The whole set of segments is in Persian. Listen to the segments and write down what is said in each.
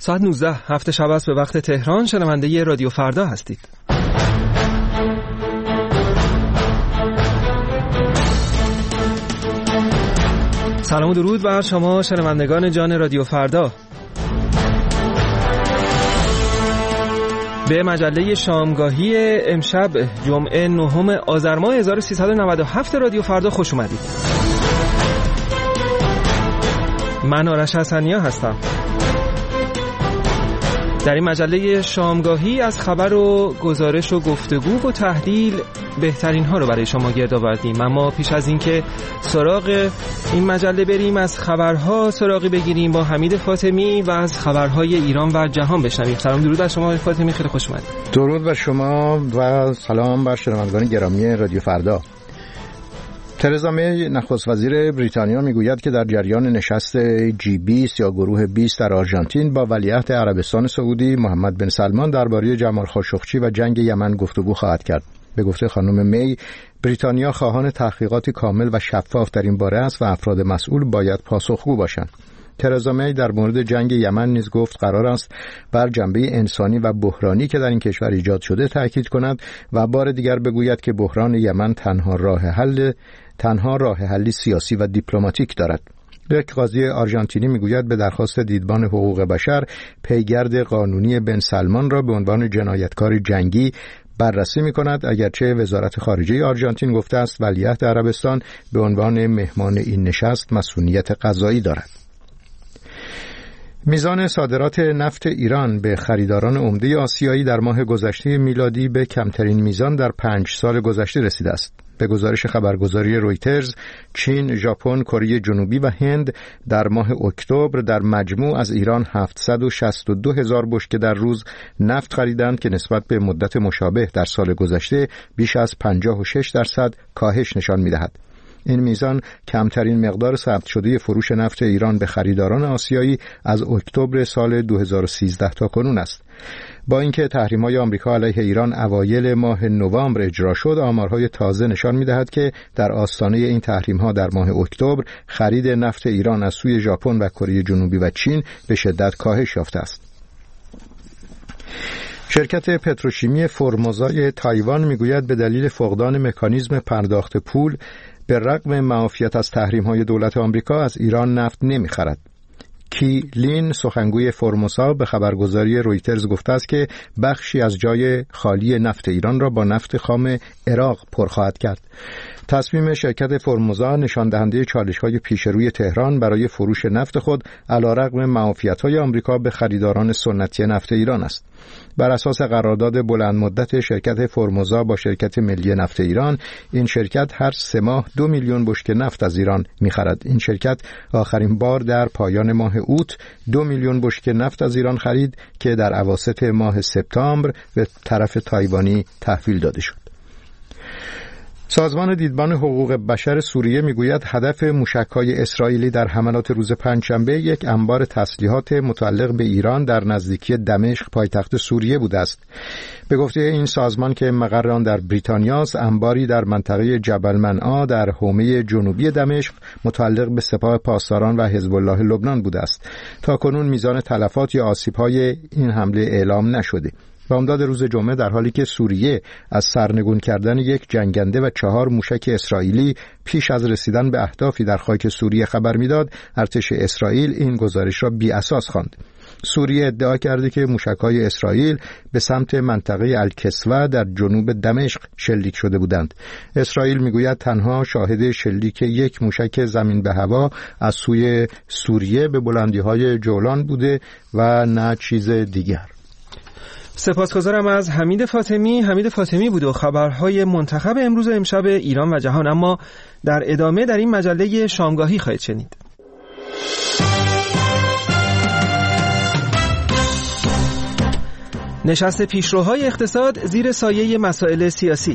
ساعت 19 هفت شب است به وقت تهران. شنونده رادیو فردا هستید. سلام و درود بر شما شنوندگان جان رادیو فردا. به مجله شامگاهی امشب جمعه 9 آذر ماه 1397 رادیو فردا خوش اومدید. من آرش حسنیا هستم. در این مجله شامگاهی از خبر و گزارش و گفتگو و تحلیل بهترین ها رو برای شما گرد آوردیم. اما پیش از اینکه سراغ این مجله بریم، از خبرها سراغی بگیریم با حمید فاطمی و از خبرهای ایران و جهان بشنویم. سلام درود بر شما فاطمی، خیلی خوش اومدید. درود بر شما و سلام بر شنوندگان گرامی رادیو فردا. ترزا می نخست وزیر بریتانیا میگوید که در جریان نشست G20 یا گروه 20 در آرژانتین با ولیعهد عربستان سعودی محمد بن سلمان درباره جمال خاشقچی و جنگ یمن گفتگو خواهد کرد. به گفته خانم می، بریتانیا خواهان تحقیقاتی کامل و شفاف در این باره است و افراد مسئول باید پاسخگو باشند. ترزا می در مورد جنگ یمن نیز گفت قرار است بر جنبه انسانی و بحرانی که در این کشور ایجاد شده تاکید کند و بار دیگر بگوید که بحران یمن تنها راه حلی سیاسی و دیپلماتیک دارد. یک قاضی آرژانتینی میگوید به درخواست دیدبان حقوق بشر پیگرد قانونی بن سلمان را به عنوان جنایتکار جنگی بررسی می‌کند، اگرچه وزارت خارجه آرژانتین گفته است ولیعهد عربستان به عنوان مهمان این نشست مسئولیت قضایی دارد. میزان صادرات نفت ایران به خریداران عمده آسیایی در ماه گذشته میلادی به کمترین میزان در 5 سال گذشته رسیده است. به گزارش خبرگزاری رویترز، چین، ژاپن، کره جنوبی و هند در ماه اکتبر در مجموع از ایران 762,000 بشکه در روز نفت خریدند که نسبت به مدت مشابه در سال گذشته بیش از 56% کاهش نشان می‌دهد. این میزان کمترین مقدار ثبت شده فروش نفت ایران به خریداران آسیایی از اکتبر سال 2013 تا کنون است. با اینکه تحریم‌های آمریکا علیه ایران اوایل ماه نوامبر اجرا شد، آمارهای تازه نشان می‌دهد که در آستانه این تحریم‌ها در ماه اکتبر خرید نفت ایران از سوی ژاپن و کره جنوبی و چین به شدت کاهش یافته است. شرکت پتروشیمی فرموزای تایوان میگوید به دلیل فقدان مکانیزم پرداخت پول به رغم معافیت از تحریم‌های دولت آمریکا از ایران نفت نمی‌خرد. کی لین سخنگوی فرموسا به خبرگزاری رویترز گفته است که بخشی از جای خالی نفت ایران را با نفت خام عراق پر خواهد کرد. تصمیم شرکت فرموزا نشان دهنده چالش‌های پیش روی تهران برای فروش نفت خود علیرغم معافیت‌های آمریکا به خریداران سنتی نفت ایران است. بر اساس قرارداد بلند مدت شرکت فرموزا با شرکت ملی نفت ایران، این شرکت هر 3 ماه 2 میلیون بشکه نفت از ایران می‌خرد. این شرکت آخرین بار در پایان ماه اوت 2 میلیون بشکه نفت از ایران خرید که در اواسط ماه سپتامبر به طرف تایوانی تحویل داده شد. سازمان دیدبان حقوق بشر سوریه میگوید هدف موشک‌های اسرائیلی در حملات روز پنجشنبه یک انبار تسلیحات متعلق به ایران در نزدیکی دمشق پایتخت سوریه بوده است. به گفته این سازمان که مقر آن در بریتانیا است، انباری در منطقه جبل منعا در حومه جنوبی دمشق متعلق به سپاه پاسداران و حزب الله لبنان بوده است. تاکنون میزان تلفات یا آسیب‌های این حمله اعلام نشده. بامداد روز جمعه در حالی که سوریه از سرنگون کردن یک جنگنده و 4 موشک اسرائیلی پیش از رسیدن به اهدافی در خاک سوریه خبر میداد، ارتش اسرائیل این گزارش را بی اساس خواند. سوریه ادعا کرده که موشک‌های اسرائیل به سمت منطقه الکسوه در جنوب دمشق شلیک شده بودند. اسرائیل میگوید تنها شاهد شلیک یک موشک زمین به هوا از سوی سوریه به بلندی‌های جولان بوده و نه چیز دیگر. سپاسگزارم از حمید فاطمی بود و خبرهای منتخب امروز و امشب ایران و جهان. اما در ادامه در این مجله شامگاهی خواهید شنید. نشست پیشروهای اقتصاد زیر سایه مسائل سیاسی.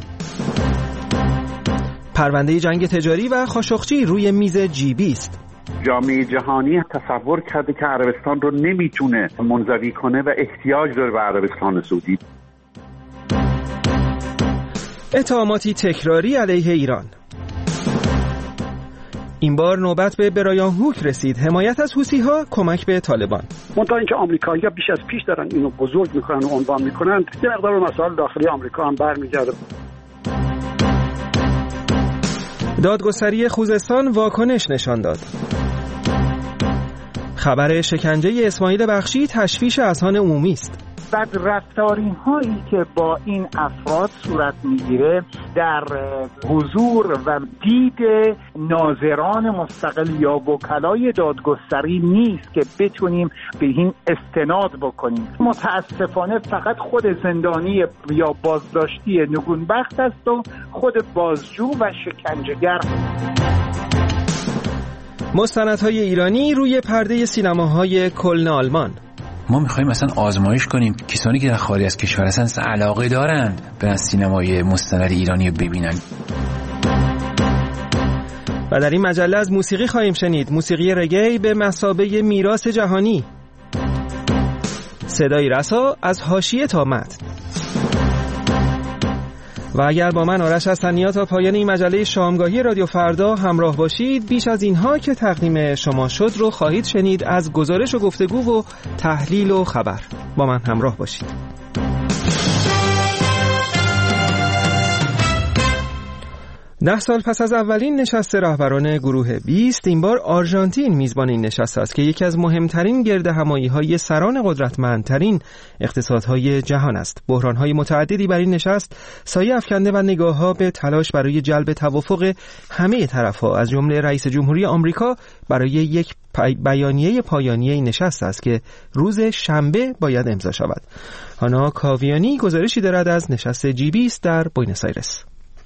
پرونده جنگ تجاری و خاشقچی روی میز G20. جامعه جهانی تصور کرده که عربستان رو نمیتونه منزوی کنه و احتیاج داره به عربستان سعودی. اتهاماتی تکراری علیه ایران. این بار نوبت به برایان هوک رسید. حمایت از حوثی‌ها، کمک به طالبان. منتها اینکه آمریکایی‌ها بیش از پیش دارن اینو بزرگ میکنن و عنوان میکنن، یه مقدار مسائل داخلی آمریکا هم برمیگرده. دادگستری خوزستان واکنش نشان داد. خبر شکنجه اسماعیل بخشی تشویش اذهان عمومی است. بدرفتاری هایی که با این افراد صورت میگیره در حضور و دید ناظران مستقل یا وکلای دادگستری نیست که بتونیم به این استناد بکنیم. متاسفانه فقط خود زندانی یا بازداشتی نگونبخت است و خود بازجو و شکنجهگر. مستندهای ایرانی روی پرده سینماهای کلن آلمان. ما میخوایم مثلا آزمایش کنیم کسانی که در خارج از کشور هستن علاقه دارند به سینمای مستند ایرانی رو ببینن. و در این مجله از موسیقی خواهیم شنید. موسیقی رگی به مثابه میراث جهانی. صدای رسا از حاشیه تا متن. و اگر با من آرش حسنی‌ها تا پایان این مجله شامگاهی رادیو فردا همراه باشید، بیش از اینها که تقدیم شما شد رو خواهید شنید از گزارش و گفتگو و تحلیل و خبر. با من همراه باشید. 10 سال پس از اولین نشست رهبران گروه 20، این بار آرژانتین میزبان این نشست است که یکی از مهمترین گردهمایی‌های سران قدرتمندترین اقتصادهای جهان است. بحران‌های متعددی بر این نشست سایه افکنده و نگاه‌ها به تلاش برای جلب توافق همه طرف‌ها از جمله رئیس جمهوری آمریکا برای یک بیانیه پایانی این نشست است که روز شنبه باید امضا شود. هانا کاویانی گزارشی دارد از نشست G20 در بوئنوس آیرس.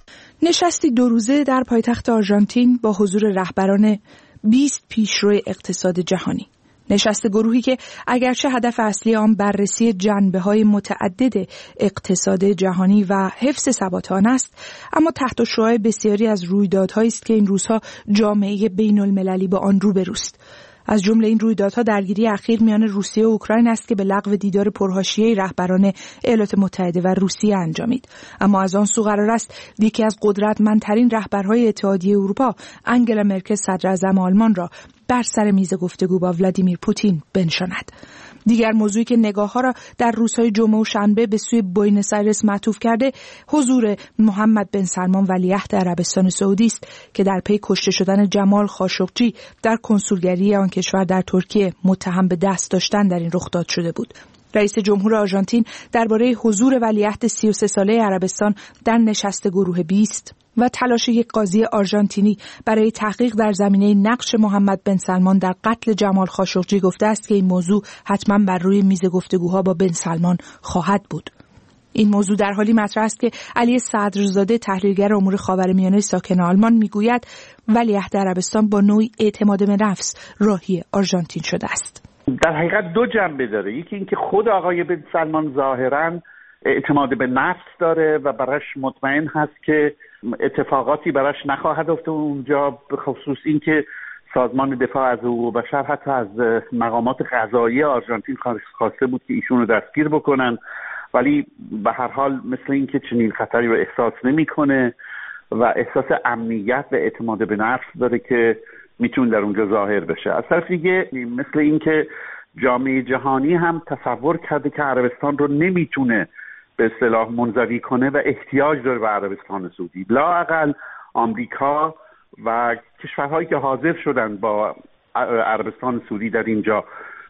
نشستی 2 روزه در پایتخت آرژانتین با حضور رهبران 20 پیشرو اقتصاد جهانی. نشست گروهی که اگرچه هدف اصلی آن بررسی جنبه‌های متعدد اقتصاد جهانی و حفظ ثبات آن است، اما تحت شعاع بسیاری از رویدادهایی است که این روزها جامعه بین‌المللی با آن روبروست. از جمله این رویدادها درگیری اخیر میان روسیه و اوکراین است که به لغو دیدار پرحاشیه رهبران ایالات متحده و روسیه انجامید. اما از آن سو قرار است یکی از قدرتمندترین رهبرهای اتحادیه اروپا، آنگلا مرکل صدراعظم آلمان را بر سر میز گفتگو با ولادیمیر پوتین بنشاند. دیگر موضوعی که نگاه‌ها را در روزهای جمعه و شنبه به سوی بوئنوس آیرس معطوف کرده، حضور محمد بن سلمان ولیعهد عربستان سعودی است که در پی کشته شدن جمال خاشقجی در کنسولگری آن کشور در ترکیه متهم به دست داشتن در این رخداد شده بود. رئیس جمهور آرژانتین درباره حضور ولیعهد 33 ساله عربستان در نشست گروه 20 و تلاش یک قاضی آرژانتینی برای تحقیق در زمینه نقش محمد بن سلمان در قتل جمال خاشقجی گفته است که این موضوع حتما بر روی میز گفتگوها با بن سلمان خواهد بود. این موضوع در حالی مطرح است که علی صدرزاده تحلیلگر امور خاورمیانه ساکن آلمان میگوید ولیعهد عربستان با نوعی اعتماد به نفس راهی آرژانتین شده است. در حقیقت 2 جنبه داره. یکی اینکه خود آقای بن سلمان ظاهراً اعتماد به نفس داره و براش مطمئن هست که اتفاقاتی براش نخواهد افتاد اونجا، به خصوص اینکه سازمان دفاع از حقوق بشر حتی از مقامات قضایی آرژانتین خواسته بود که ایشون رو دستگیر بکنن، ولی به هر حال مثل اینکه چنین خطری رو احساس نمی‌کنه و احساس امنیت و اعتماد به نفس داره که میتونه در اونجا ظاهر بشه. از طرف دیگه مثل اینکه جامعه جهانی هم تصور کرده که عربستان رو نمیتونه به اصطلاح منزوی کنه و احتیاج داره به عربستان سعودی. لااقل آمریکا و کشورهایی که حاضر شدن با عربستان سعودی در اینجا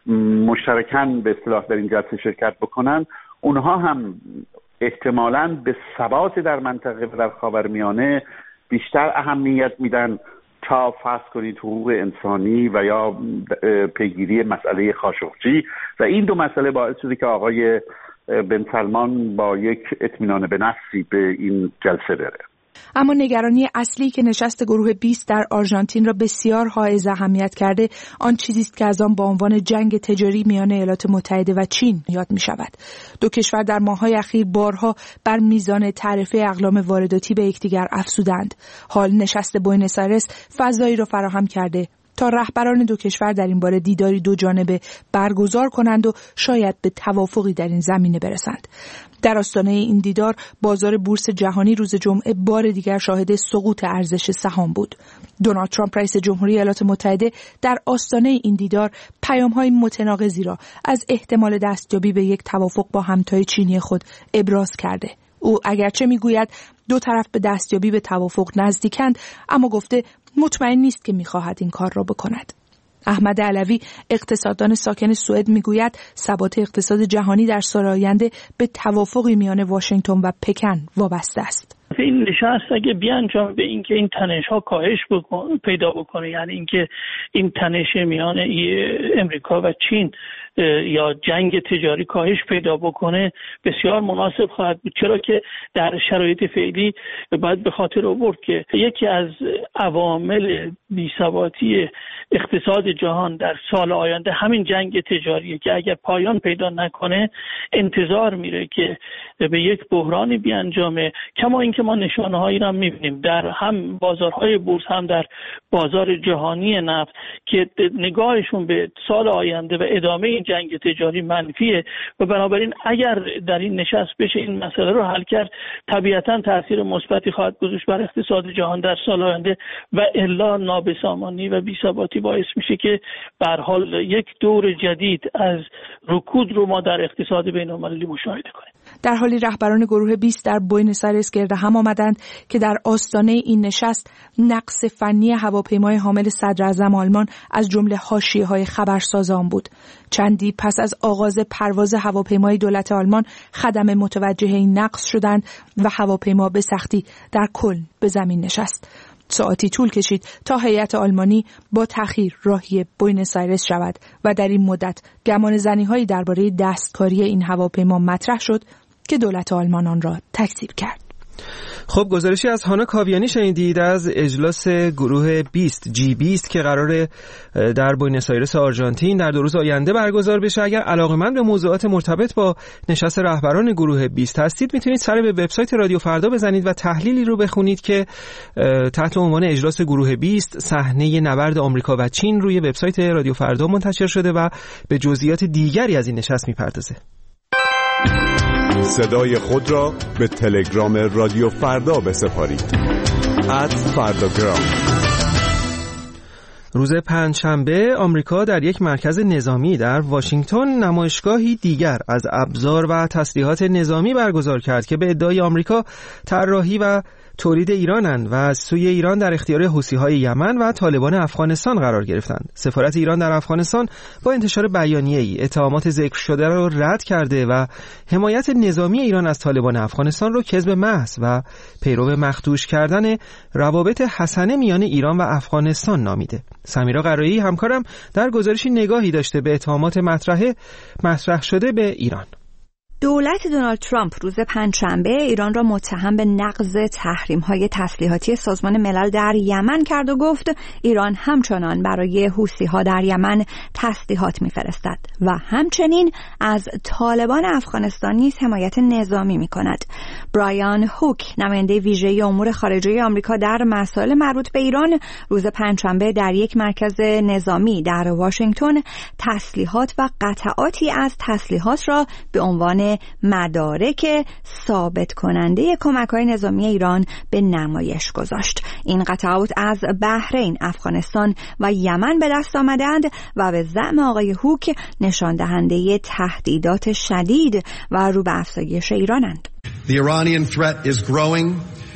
مشترکاً به اصطلاح در این جلسه شرکت بکنن، اونها هم احتمالاً به ثبات در منطقه و در خاورمیانه بیشتر اهمیت میدن تا فرض کنید حقوق انسانی و یا پیگیری مسئله خاشقجی، و این 2 مسئله باعث شده که آقای بن سلمان با یک اطمینان به نفسی به این جلسه بره. اما نگرانی اصلی که نشست گروه 20 در آرژانتین را بسیار حائز اهمیت کرده، آن چیزی است که از آن با عنوان جنگ تجاری میان ایالات متحده و چین یاد می شود. 2 کشور در ماه‌های اخیر بارها بر میزان تعرفه اقلام وارداتی به یکدیگر افزودند. حال نشست بوئنوس آیرس فضایی را فراهم کرده تا رهبران دو کشور در این باره دیداری دو جانبه برگزار کنند و شاید به توافقی در این زمینه برسند. در آستانه این دیدار بازار بورس جهانی روز جمعه بار دیگر شاهد سقوط ارزش سهام بود. دونالد ترامپ رئیس جمهوری ایالات متحده در آستانه این دیدار پیام‌های متناقضی را از احتمال دستیابی به یک توافق با همتای چینی خود ابراز کرده. او اگرچه میگوید دو طرف به دستیابی به توافق نزدیکند، اما گفته مطمئن نیست که می‌خواهد این کار را بکند. احمد علوی اقتصاددان ساکن سوئد میگوید ثبات اقتصاد جهانی در سال آینده به توافقی میان واشنگتن و پکن وابسته است. این نشست اگه بیانجام به اینکه این تنش‌ها کاهش پیدا بکنه، یعنی اینکه این تنش میان امریکا و چین یا جنگ تجاری کاهش پیدا بکنه، بسیار مناسب خواهد بود، چرا که در شرایط فعلی باید به خاطر آورد که یکی از عوامل بی‌ثباتی اقتصاد جهان در سال آینده همین جنگ تجاریه که اگر پایان پیدا نکنه انتظار میره که به یک بحرانی بیانجامه. کما اینکه ما نشانه‌هایی را می‌بینیم در هم بازارهای بورس هم در بازار جهانی نفت که نگاهشون به سال آینده و ادامه این جنگ تجاری منفیه و بنابراین اگر در این نشست بشه این مسئله رو حل کرد، طبیعتاً تاثیر مثبتی خواهد گذاشت بر اقتصاد جهان در سال آینده و الا نابسامانی و بی‌ثباتی باعث میشه که به هر حال یک دور جدید از رکود رو ما در اقتصاد بین‌المللی مشاهده کنیم. در حالی رهبران گروه 20 در بوئنوس آیرس گرد هم آمدند که در آستانه این نشست نقص فنی هواپیمای حامل صدر اعظم آلمان از جمله حاشیه‌های خبرساز آن بود. چندی پس از آغاز پرواز هواپیمای دولت آلمان خدمه متوجه این نقص شدند و هواپیما به سختی در کلن به زمین نشست. ساعتی طول کشید تا هیئت آلمانی با تأخیر راهی بوئنوس آیرس شود و در این مدت گمان زنی‌هایی درباره دستکاری این هواپیما مطرح شد که دولت آلمان آن را تکذیب کرد. خب گزارشی از هانا کاویانی شنیدید از اجلاس گروه 20 G20 که قراره در بوئنوس آیرس آرژانتین در 2 روز آینده برگزار بشه. اگر علاقه‌مند به موضوعات مرتبط با نشست رهبران گروه 20 هستید میتونید سر به وبسایت رادیو فردا بزنید و تحلیلی رو بخونید که تحت عنوان اجلاس گروه 20 صحنه نبرد آمریکا و چین روی وبسایت رادیو فردا منتشر شده و به جزئیات دیگری از این نشست میپردازه. صدای خود را به تلگرام رادیو فردا بسپارید. @فرداگرام. روز پنجشنبه آمریکا در یک مرکز نظامی در واشنگتن نمایشگاهی دیگر از ابزار و تسلیحات نظامی برگزار کرد که به ادعای آمریکا طراحی و تولید ایرانند و از سوی ایران در اختیار حوثی‌های یمن و طالبان افغانستان قرار گرفتند. سفارت ایران در افغانستان با انتشار بیانیه‌ای اتهامات ذکر شده را رد کرده و حمایت نظامی ایران از طالبان افغانستان را کذب محض و پیرو مخدوش کردن روابط حسنه میان ایران و افغانستان نامیده. سمیرا قرایی همکارم در گزارشی نگاهی داشته به اتهامات مطرح شده به ایران. دولت دونالد ترامپ روز پنجشنبه ایران را متهم به نقض تحریم‌های تسلیحاتی سازمان ملل در یمن کرد و گفت ایران همچنان برای حوثی‌ها در یمن تسلیحات می‌فرستد و همچنین از طالبان افغانستان نیز حمایت نظامی می‌کند. برایان هوک، نماینده ویژه امور خارجه آمریکا در مسائل مربوط به ایران، روز پنجشنبه در یک مرکز نظامی در واشنگتن تسلیحات و قطعاتی از تسلیحات را به عنوان مدارک ثابت کننده کمک‌های نظامی ایران به نمایش گذاشت. این قطعات از بحرین، افغانستان و یمن به دست آمدند و به زعم آقای هوک نشان دهنده تهدیدات شدید و رو به افزایش ایرانند. The Iranian threat is growing.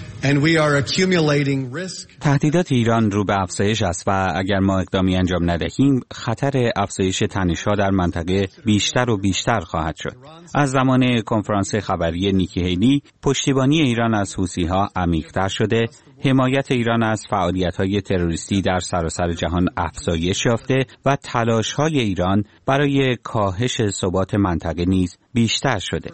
تهدیدات ایران رو به افزایش است و اگر ما اقدامی انجام ندهیم خطر افزایش تنش‌ها در منطقه بیشتر و بیشتر خواهد شد. از زمان کنفرانس خبری نیکی هیلی پشتیبانی ایران از حوثی‌ها عمیق‌تر شده، حمایت ایران از فعالیت‌های تروریستی در سراسر جهان افزایش یافته و تلاش‌های ایران برای کاهش ثبات منطقه نیز بیشتر شده.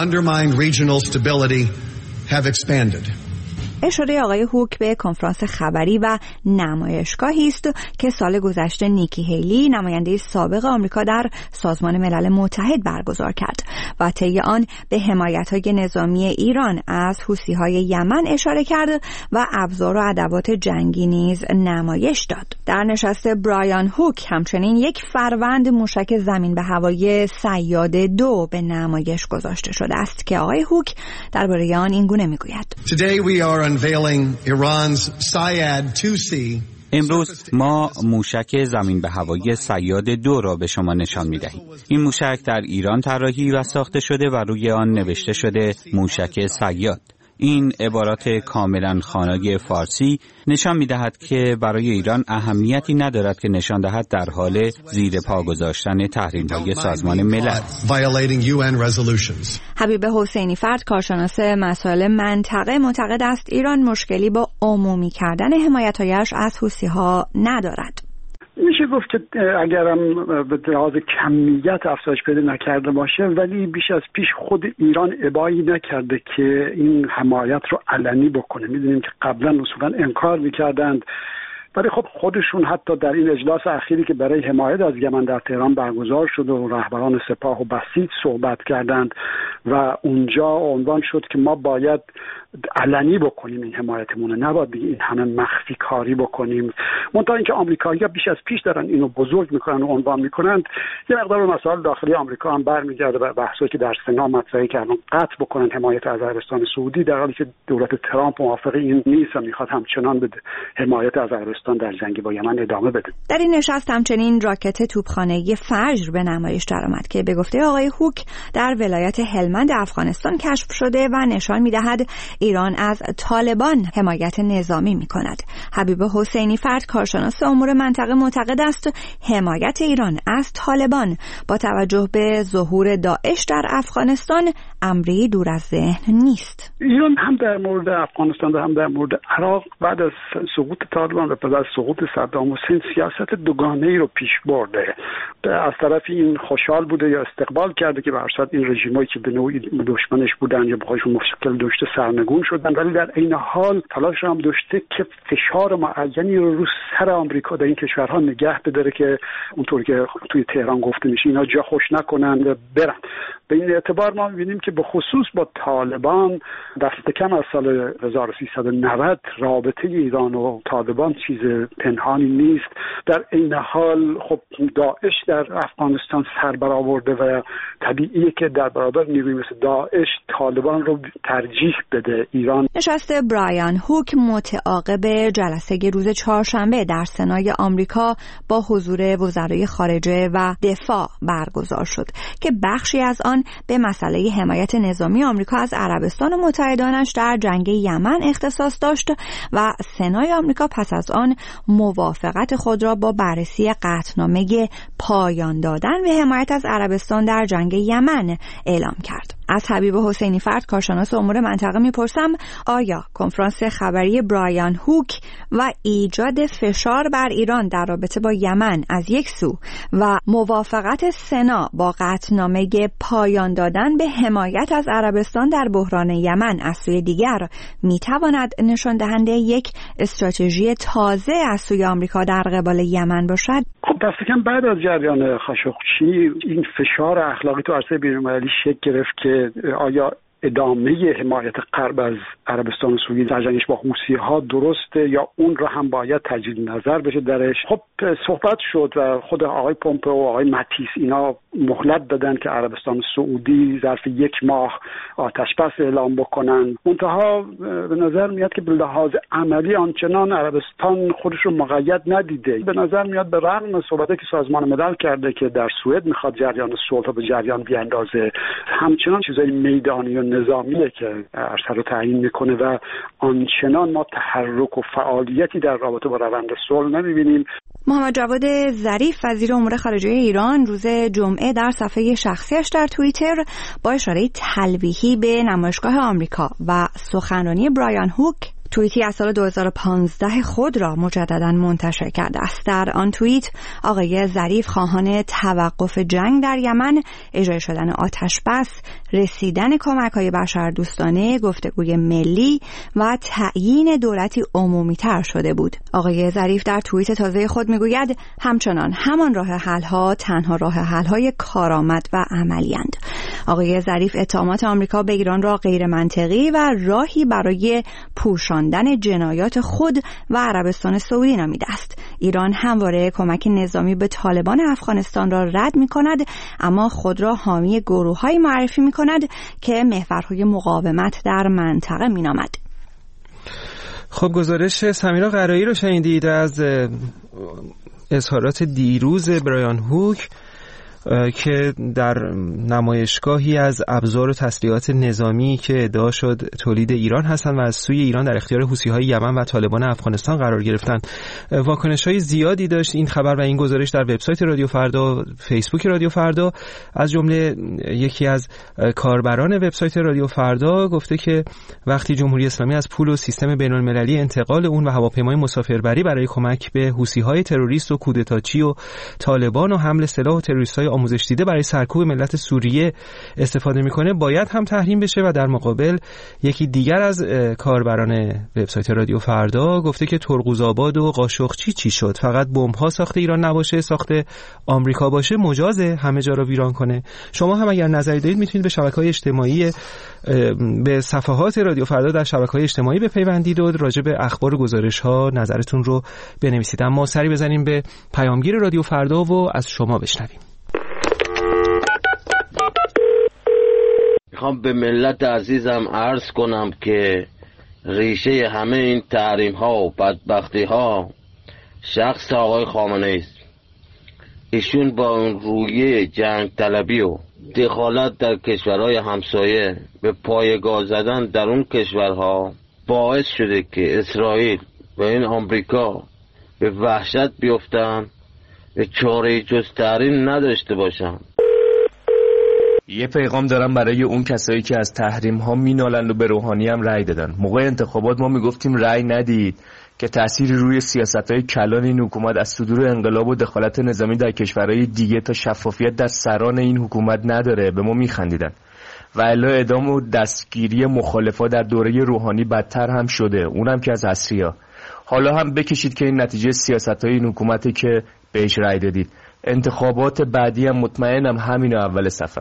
اشاره آقای هوک به کنفرانس خبری و نمایشگاهی است که سال گذشته نیکی هیلی، نماینده سابق آمریکا در سازمان ملل متحد، برگزار کرد. و طی آن به حمایت‌های نظامی ایران از حوثی‌های یمن اشاره کرد و ابزار و ادوات جنگی نیز نمایش داد. در نشست برایان هوک همچنین یک فروند موشک زمین به هوایی صیاد 2 به نمایش گذاشته شده است که آقای هوک درباره آن این گونه میگوید: Today we are unveiling Iran's Sayad 2C. امروز ما موشک زمین به هوایی صیاد 2 را به شما نشان می‌دهیم. این موشک در ایران طراحی و ساخته شده و روی آن نوشته شده موشک صیاد. این عبارات کاملا خانای فارسی نشان می‌دهد که برای ایران اهمیتی ندارد که نشان دهد در حال زیر پا گذاشتن تحریم‌های سازمان ملل. حبیب حسینی فرد کارشناس مسائل منطقه معتقد است ایران مشکلی با عمومی کردن حمایت‌هایش از حوثی‌ها ندارد. میشه گفت که اگرم به لحاظ کمیت افزایش پیدا نکرده باشه، ولی بیش از پیش خود ایران ابایی نکرده که این حمایت رو علنی بکنه. میدونیم که قبلا اصولا انکار میکردند، ولی خب خودشون حتی در این اجلاس اخیری که برای حمایت از یمن در تهران برگزار شد و رهبران سپاه و بسیج صحبت کردند و اونجا عنوان شد که ما باید علنی بکنیم این حمایتمون، نباید این همه مخفی کاری بکنیم. منتها اینکه آمریکایی‌ها بیش از پیش دارن اینو بزرگ میکنن و عنوان میکنن، یه مقدار به مسائل داخلی آمریکا هم برمیگرده به بحثی که در سنا مطرح کردن قطع بکنن حمایت از عربستان سعودی، در حالی که دولت ترامپ موافق این نیست و میخواد همچنان به حمایت از عربستان در جنگ با یمن ادامه بده. در این نشست همچنین راکت توپخانه فجر به نمایش درآمد که به گفته آقای هوک در ولایت هلمند افغانستان کشف شده و نشان میدهد ایران از طالبان حمایت نظامی می‌کند. حبیب حسینی فرد کارشناس امور منطقه معتقد است حمایت ایران از طالبان با توجه به ظهور داعش در افغانستان امری دور از ذهن نیست. ایران هم در مورد افغانستان و هم در مورد عراق بعد از سقوط طالبان و بعد از سقوط صدام حسین سیاست دوگانه‌ای رو پیش برده. از طرفی این خوشحال بوده یا استقبال کرده که به هر صورت این رژیمایی که به نوعی دشمنش بودن یا با خودشون مشکل داشته سرنگون شدن، ولی در عین حال تلاش هم داشته که فشار معینی رو سر آمریکا در این کشورها نگه بداره که اونطور که توی تهران گفته میشه اینا جا خوش نکنن و برن. به این اعتبار ما می‌بینیم که به خصوص با طالبان دست کم از سال 1390 رابطه ایران و طالبان چیز پنهانی نیست. در این حال خب داعش در افغانستان سر برآورده و طبیعیه که در برابر نیروی مثل داعش طالبان رو ترجیح بده ایران. نشست برایان هوک متعاقب جلسه روز چهارشنبه در سنای آمریکا با حضور وزرای خارجه و دفاع برگزار شد که بخشی از آن به مسئله حمایت نظامی آمریکا از عربستان و متحدانش در جنگ یمن اختصاص داشت و سنای آمریکا پس از آن موافقت خود را با بررسی قطعنامه پایان دادن به حمایت از عربستان در جنگ یمن اعلام کرد. از حبیب حسینی فرد کارشناس امور منطقه میپرسم آیا کنفرانس خبری برایان هوک و ایجاد فشار بر ایران در رابطه با یمن از یک سو و موافقت سنا با قطعنامه پایان دادن به حمایت از عربستان در بحران یمن از سوی دیگر میتواند نشان دهنده یک استراتژی تازه از سوی آمریکا در قبال یمن باشد؟ خب دست کم بعد از جریان خاشقچی این فشار اخلاقی تو عرصه بین‌المللی شکل گرفت که آیا ادامه حمایت غرب از عربستان و سعودی در جنگش با حوثی‌ها درسته یا اون رو هم باید تجدید نظر بشه درش. خب صحبت شد و خود آقای پومپئو و آقای ماتیس اینا مهلت دادن که عربستان و سعودی ظرف 1 ماه آتش‌بس اعلام بکنن. منتها به نظر میاد که به لحاظ عملی آنچنان عربستان خودش رو مقید ندیده. به نظر میاد به رغم صحبتی که سازمان ملل کرده که در سوئد میخواد جریان صلح به جریان بیاندازه، همچنان چیزای میدانی و نظامیه که عرصه رو تعیین میکنه و آنچنان ما تحرک و فعالیتی در رابطه با روند صلح نمیبینیم. محمد جواد ظریف وزیر امور خارجه ایران روز جمعه در صفحه شخصیش در توییتر با اشاره تلویحی به نمایشگاه آمریکا و سخنرانی برایان هوک توییتی از سال 2015 خود را مجددا منتشر کرده است. در آن توییت آقای ظریف خواهان توقف جنگ در یمن، اجرای شدن آتش بس، رسیدن کمک‌های بشردوستانه، گفتگوی ملی و تعیین دولتی عمومی‌تر شده بود. آقای ظریف در توییت تازه خود میگوید همچنان همان راه حل‌ها تنها راه حل‌های کارآمد و عملی‌اند. آقای ظریف اتهامات آمریکا به ایران را غیر منطقی و راهی برای پوشاندن جنایات خود و عربستان سعودی نامیده است. ایران همواره کمک نظامی به طالبان افغانستان را رد می‌کند، اما خود را حامی گروه‌هایی معرفی می‌کند که محورهای مقاومت در منطقه می‌نامد. خب گزارش سمیرا قرایی رو شنیدید از اظهارات دیروز برایان هوک که در نمایشگاهی از ابزار و تسلیحات نظامی که ادعا شد تولید ایران هستند و از سوی ایران در اختیار حوثی‌های یمن و طالبان افغانستان قرار گرفتند. واکنش‌های زیادی داشت این خبر و این گزارش در وبسایت رادیو فردا، فیسبوک رادیو فردا. از جمله یکی از کاربران وبسایت رادیو فردا گفته که وقتی جمهوری اسلامی از پول و سیستم بین‌المللی انتقال اون و هواپیمای مسافربری برای کمک به حوثی‌های تروریست و کودتاچی و طالبان و حمل سلاح و تروریست‌های آموزش دیده برای سرکوب ملت سوریه استفاده میکنه باید هم تحریم بشه. و در مقابل یکی دیگر از کاربران وبسایت رادیو فردا گفته که ترقوزآباد و قاشقچی چی شد؟ فقط بمب‌ها ساخت ایران نباشه، ساخت آمریکا باشه مجازه همه جا رو ویران کنه. شما هم اگر نظری دارید میتونید به شبکه‌های اجتماعی، به صفحات رادیو فردا در شبکه‌های اجتماعی بپیوندید و راجع به اخبار و گزارش‌ها نظرتون رو بنویسید. اما سری بزنیم به پیامگیر رادیو فردا و از شما بشنویم. میخوام به ملت عزیزم عرض کنم که ریشه همه این تحریم ها و بدبختی ها شخص آقای خامنه‌ای است. ایشون با اون رویه جنگ طلبی و دخالت در کشورهای همسایه به پایگاه زدن در اون کشورها باعث شده که اسرائیل و این آمریکا به وحشت بیفتن، به چاره جز تحریم نداشته باشن. یه پیغام دارم برای اون کسایی که از تحریم ها مینالن و به روحانی هم رأی دادن. موقع انتخابات ما میگفتیم رأی ندید که تأثیری روی سیاست‌های کلان این حکومت از صدور انقلاب و دخالت نظامی در کشورهای دیگه تا شفافیت در سران این حکومت نداره. به ما میخندیدن و الا اعدام و دستگیری مخالفا در دوره روحانی بدتر هم شده، اونم که از عصریا. حالا هم بکشید که این نتیجه سیاست‌های این حکومتی که بهش رأی دادید. انتخابات بعدی هم مطمئنم همینو اول صفن.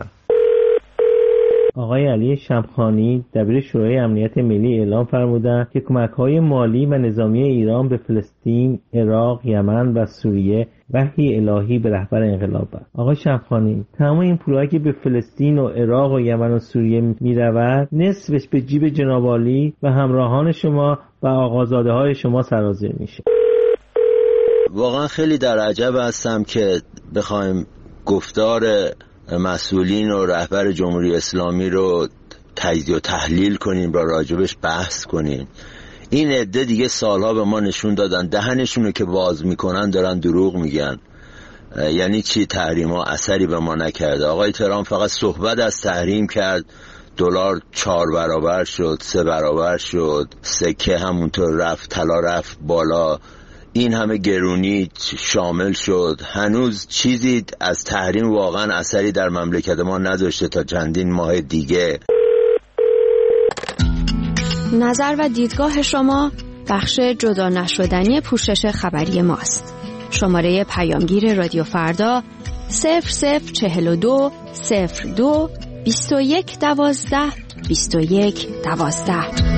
آقای علی شمخانی دبیر شورای امنیت ملی اعلام فرمودند که کمک‌های مالی و نظامی ایران به فلسطین، عراق، یمن و سوریه وحی الهی به رهبر انقلاب است. آقای شمخانی، تمام این پولایی که به فلسطین و عراق و یمن و سوریه می‌رود نصفش به جیب جناب عالی و همراهان شما و آقازاده‌های شما سرازیر میشه. واقعا خیلی در عجب هستم که بخوایم گفتار مسئولین و رهبر جمهوری اسلامی رو تجزیه و تحلیل کنیم، را راجبش بحث کنیم. این عده دیگه سالها به ما نشون دادن دهنشونو که باز میکنن دارن دروغ میگن. یعنی چی تحریم ها اثری به ما نکرده؟ آقای ترامپ فقط صحبت از تحریم کرد، دلار 4 برابر شد، 3 برابر شد، سکه همونطور رفت، طلا رفت بالا، این همه گرونی شامل شد. هنوز چیزی از تحریم واقعا اثری در مملکت ما نداشته تا چندین ماه دیگه. نظر و دیدگاه شما بخش جدا نشدنی پوشش خبری ماست. شماره پیامگیر رادیو فردا 0042 02 21 12 21 12.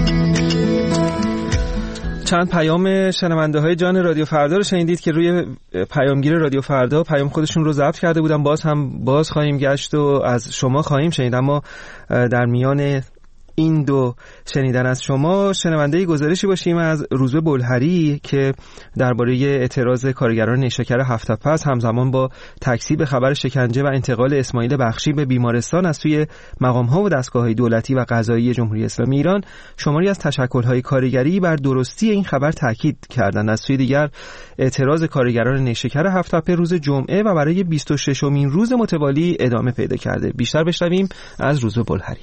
چند پیام شنونده های جان رادیو فردا رو شنیدید که روی پیامگیر رادیو فردا پیام خودشون رو ضبط کرده بودن. باز خواهیم گشت و از شما خواهیم شنید. اما در میان این دو شنیدن از شما شنونده گزارشی باشیم از روزبه بلهری که درباره اعتراض کارگران نیشکر هفت‌پس همزمان با تکذیب خبر شکنجه و انتقال اسماعیل بخشی به بیمارستان از سوی مقام‌ها و دستگاه‌های دولتی و قضایی جمهوری اسلامی ایران شماری از تشکل‌های کارگری بر درستی این خبر تاکید کردند. از سوی دیگر اعتراض کارگران نیشکر هفت‌تپه روز جمعه و برای 26مین روز متوالی ادامه پیدا کرده. بیشتر بشنویم از روزبه بلهری.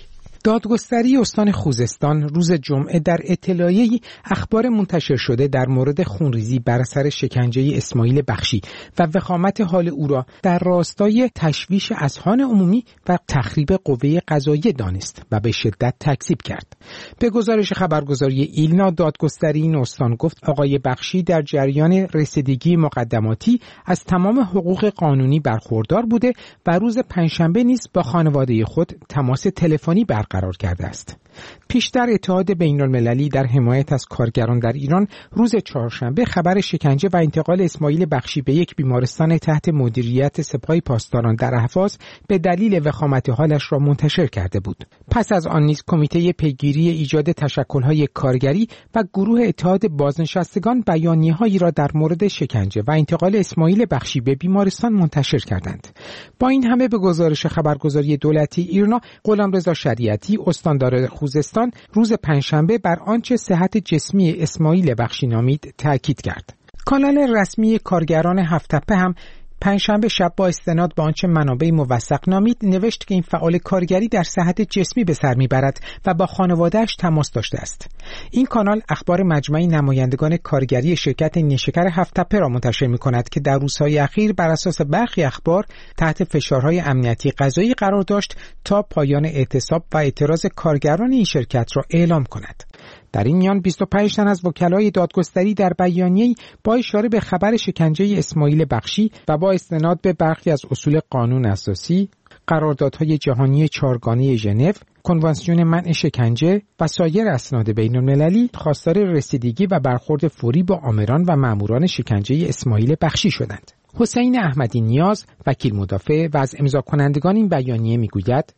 دادگستری استان خوزستان روز جمعه در اطلاعیه‌ای اخبار منتشر شده در مورد خونریزی بر اثر شکنجه اسماعیل بخشی و وخامت حال او را در راستای تشویش اذهان عمومی و تخریب قوه قضاییه دانست و به شدت تکذیب کرد. به گزارش خبرگزاری ایلنا، دادگستری این استان گفت آقای بخشی در جریان رسیدگی مقدماتی از تمام حقوق قانونی برخوردار بوده و روز پنجشنبه نیز با خانواده خود تماس تلفنی برقرار کرده است. پیشتر اتحاد بین‌المللی در حمایت از کارگران در ایران روز چهارشنبه خبر شکنجه و انتقال اسماعیل بخشی به یک بیمارستان تحت مدیریت سپاه پاسداران در اهواز به دلیل وخامت حالش را منتشر کرده بود. پس از آن نیز کمیته پیگیری ایجاد تشکل‌های کارگری و گروه اتحاد بازنشستگان بیانیه‌هایی را در مورد شکنجه و انتقال اسماعیل بخشی به بیمارستان منتشر کردند. با این همه به گزارش خبرگزاری دولتی ایرنا، غلامرضا شریعتی استاندار خوزستان روز پنجشنبه بر آنچه صحت جسمی اسماعیل بخشی نامید تاکید کرد. کانال رسمی کارگران هفت‌تپه هم پنجشنبه شب با استناد به آنچه منابع موثق نامید نوشت که این فعال کارگری در صحت جسمی به سر میبرد و با خانواده‌اش تماس داشته است. این کانال اخبار مجمع نمایندگان کارگری شرکت نیشکر هفت‌تپه را منتشر می‌کند که در روزهای اخیر بر اساس برخی اخبار تحت فشارهای امنیتی قضایی قرار داشت تا پایان اعتصاب و اعتراض کارگران این شرکت را اعلام کند. در این میان 25 تن از وکلای دادگستری در بیانیه‌ای با اشاره به خبر شکنجه اسماعیل بخشی و با استناد به برخی از اصول قانون اساسی، قراردادهای جهانی چهارگانه ژنو، کنوانسیون منع شکنجه و سایر اسناد بین‌المللی خواستار رسیدگی و برخورد فوری با آمران و ماموران شکنجه اسماعیل بخشی شدند. حسین احمدی نیاز، وکیل مدافع و از امضا کنندگان این بیانیه میگوید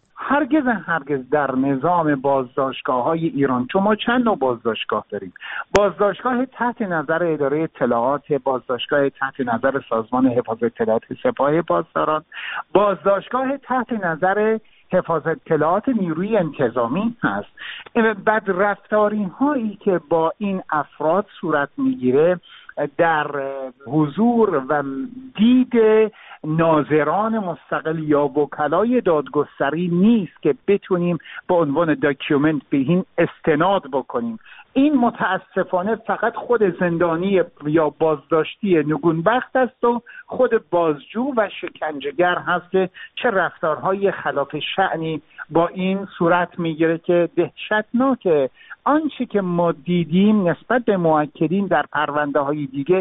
هرگز در نظام بازداشتگاه‌های ایران، چون ما چند نوع بازداشتگاه داریم، بازداشتگاه تحت نظر اداره اطلاعات، بازداشتگاه تحت نظر سازمان حفاظت اطلاعات سپاه پاسداران، بازداشتگاه تحت نظر حفاظت اطلاعات نیروی انتظامی هست. بدرفتاری هایی که با این افراد صورت میگیره در حضور و دید ناظران مستقل یا وکلای دادگستری نیست که بتونیم به عنوان داکیومنت به این استناد بکنیم. این متاسفانه فقط خود زندانی یا بازداشتی نگونبخت است و خود بازجو و شکنجهگر هست که چه رفتارهای خلاف شأنی با این صورت میگیره که دهشتناکه. آنچه که ما دیدیم نسبت به موکلین در پرونده های دیگه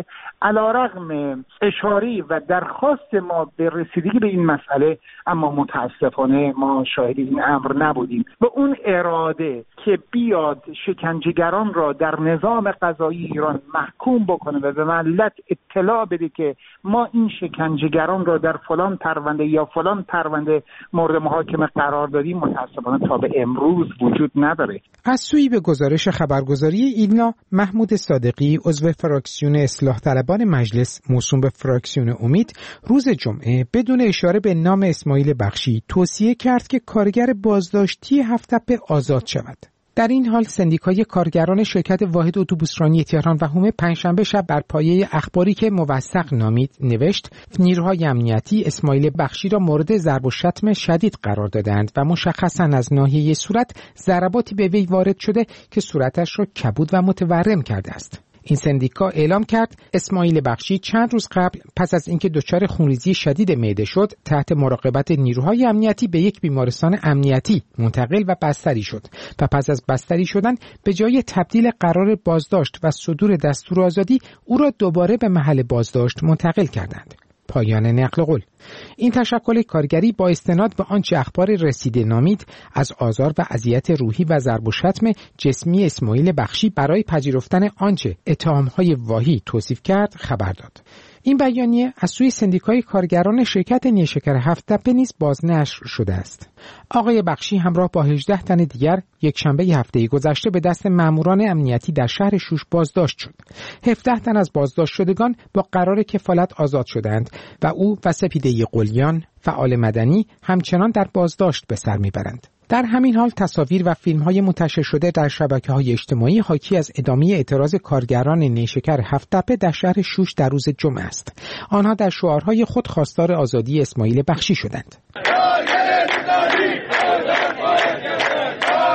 علیرغم اشاری و درخواست ما به رسیدگی به این مسئله، اما متاسفانه ما شاهد این امر نبودیم. به اون اراده که بیاد شکنجهگران را در نظام قضایی ایران محکوم بکنه و به ملت اطلاع بده که ما این شکنجهگران را در فلان پرونده یا فلان پرونده مورد محاکمه قرار دادیم، متاسفانه تا به امروز وجود نداره. از سوی به گزارش خبرگزاری ایلنا، محمود صادقی عضو فراکسیون اصلاح طلبان مجلس موسوم به فراکسیون امید روز جمعه بدون اشاره به نام اسماعیل بخشی توصیه کرد که کارگر بازداشتی هفت‌تپه آزاد شود. در این حال سندیکای کارگران شرکت واحد اتوبوسرانی تهران و حومه پنجشنبه شب بر پایه اخباری که موثق نامید نوشت نیروهای امنیتی اسماعیل بخشی را مورد ضرب و شتم شدید قرار دادند و مشخصاً از ناحیه صورت ضرباتی به وی وارد شده که صورتش را کبود و متورم کرده است. این سندیکا اعلام کرد اسماعیل بخشی چند روز قبل پس از اینکه دچار خونریزی شدید معده شد تحت مراقبت نیروهای امنیتی به یک بیمارستان امنیتی منتقل و بستری شد و پس از بستری شدن به جای تبدیل قرار بازداشت و صدور دستور آزادی او را دوباره به محل بازداشت منتقل کردند. پایان نقل قول. این تشکل کارگری با استناد به آنچه اخبار رسیده نامید از آزار و اذیت روحی و ضرب و شتم جسمی اسماعیل بخشی برای پذیرفتن آنچه اتهام‌های واهی توصیف کرد خبر داد. این بیانیه از سوی سندیکای کارگران شرکت نیشکر هفت‌تپه نیز بازنشر شده است. آقای بخشی همراه با 18 تن دیگر یک شنبه هفته گذشته به دست ماموران امنیتی در شهر شوش بازداشت شد. 17 تن از بازداشت شدگان با قرار کفالت آزاد شدند و او و سپیده قلیان فعال مدنی همچنان در بازداشت به سر میبرند. در همین حال تصاویر و فیلم‌های منتشر شده در شبکه‌های اجتماعی حاکی از ادامه اعتراض کارگران نیشکر هفت‌تپه در شهر شوش در روز جمعه است. آنها در شعارهای خود خواستار آزادی اسماعیل بخشی شدند.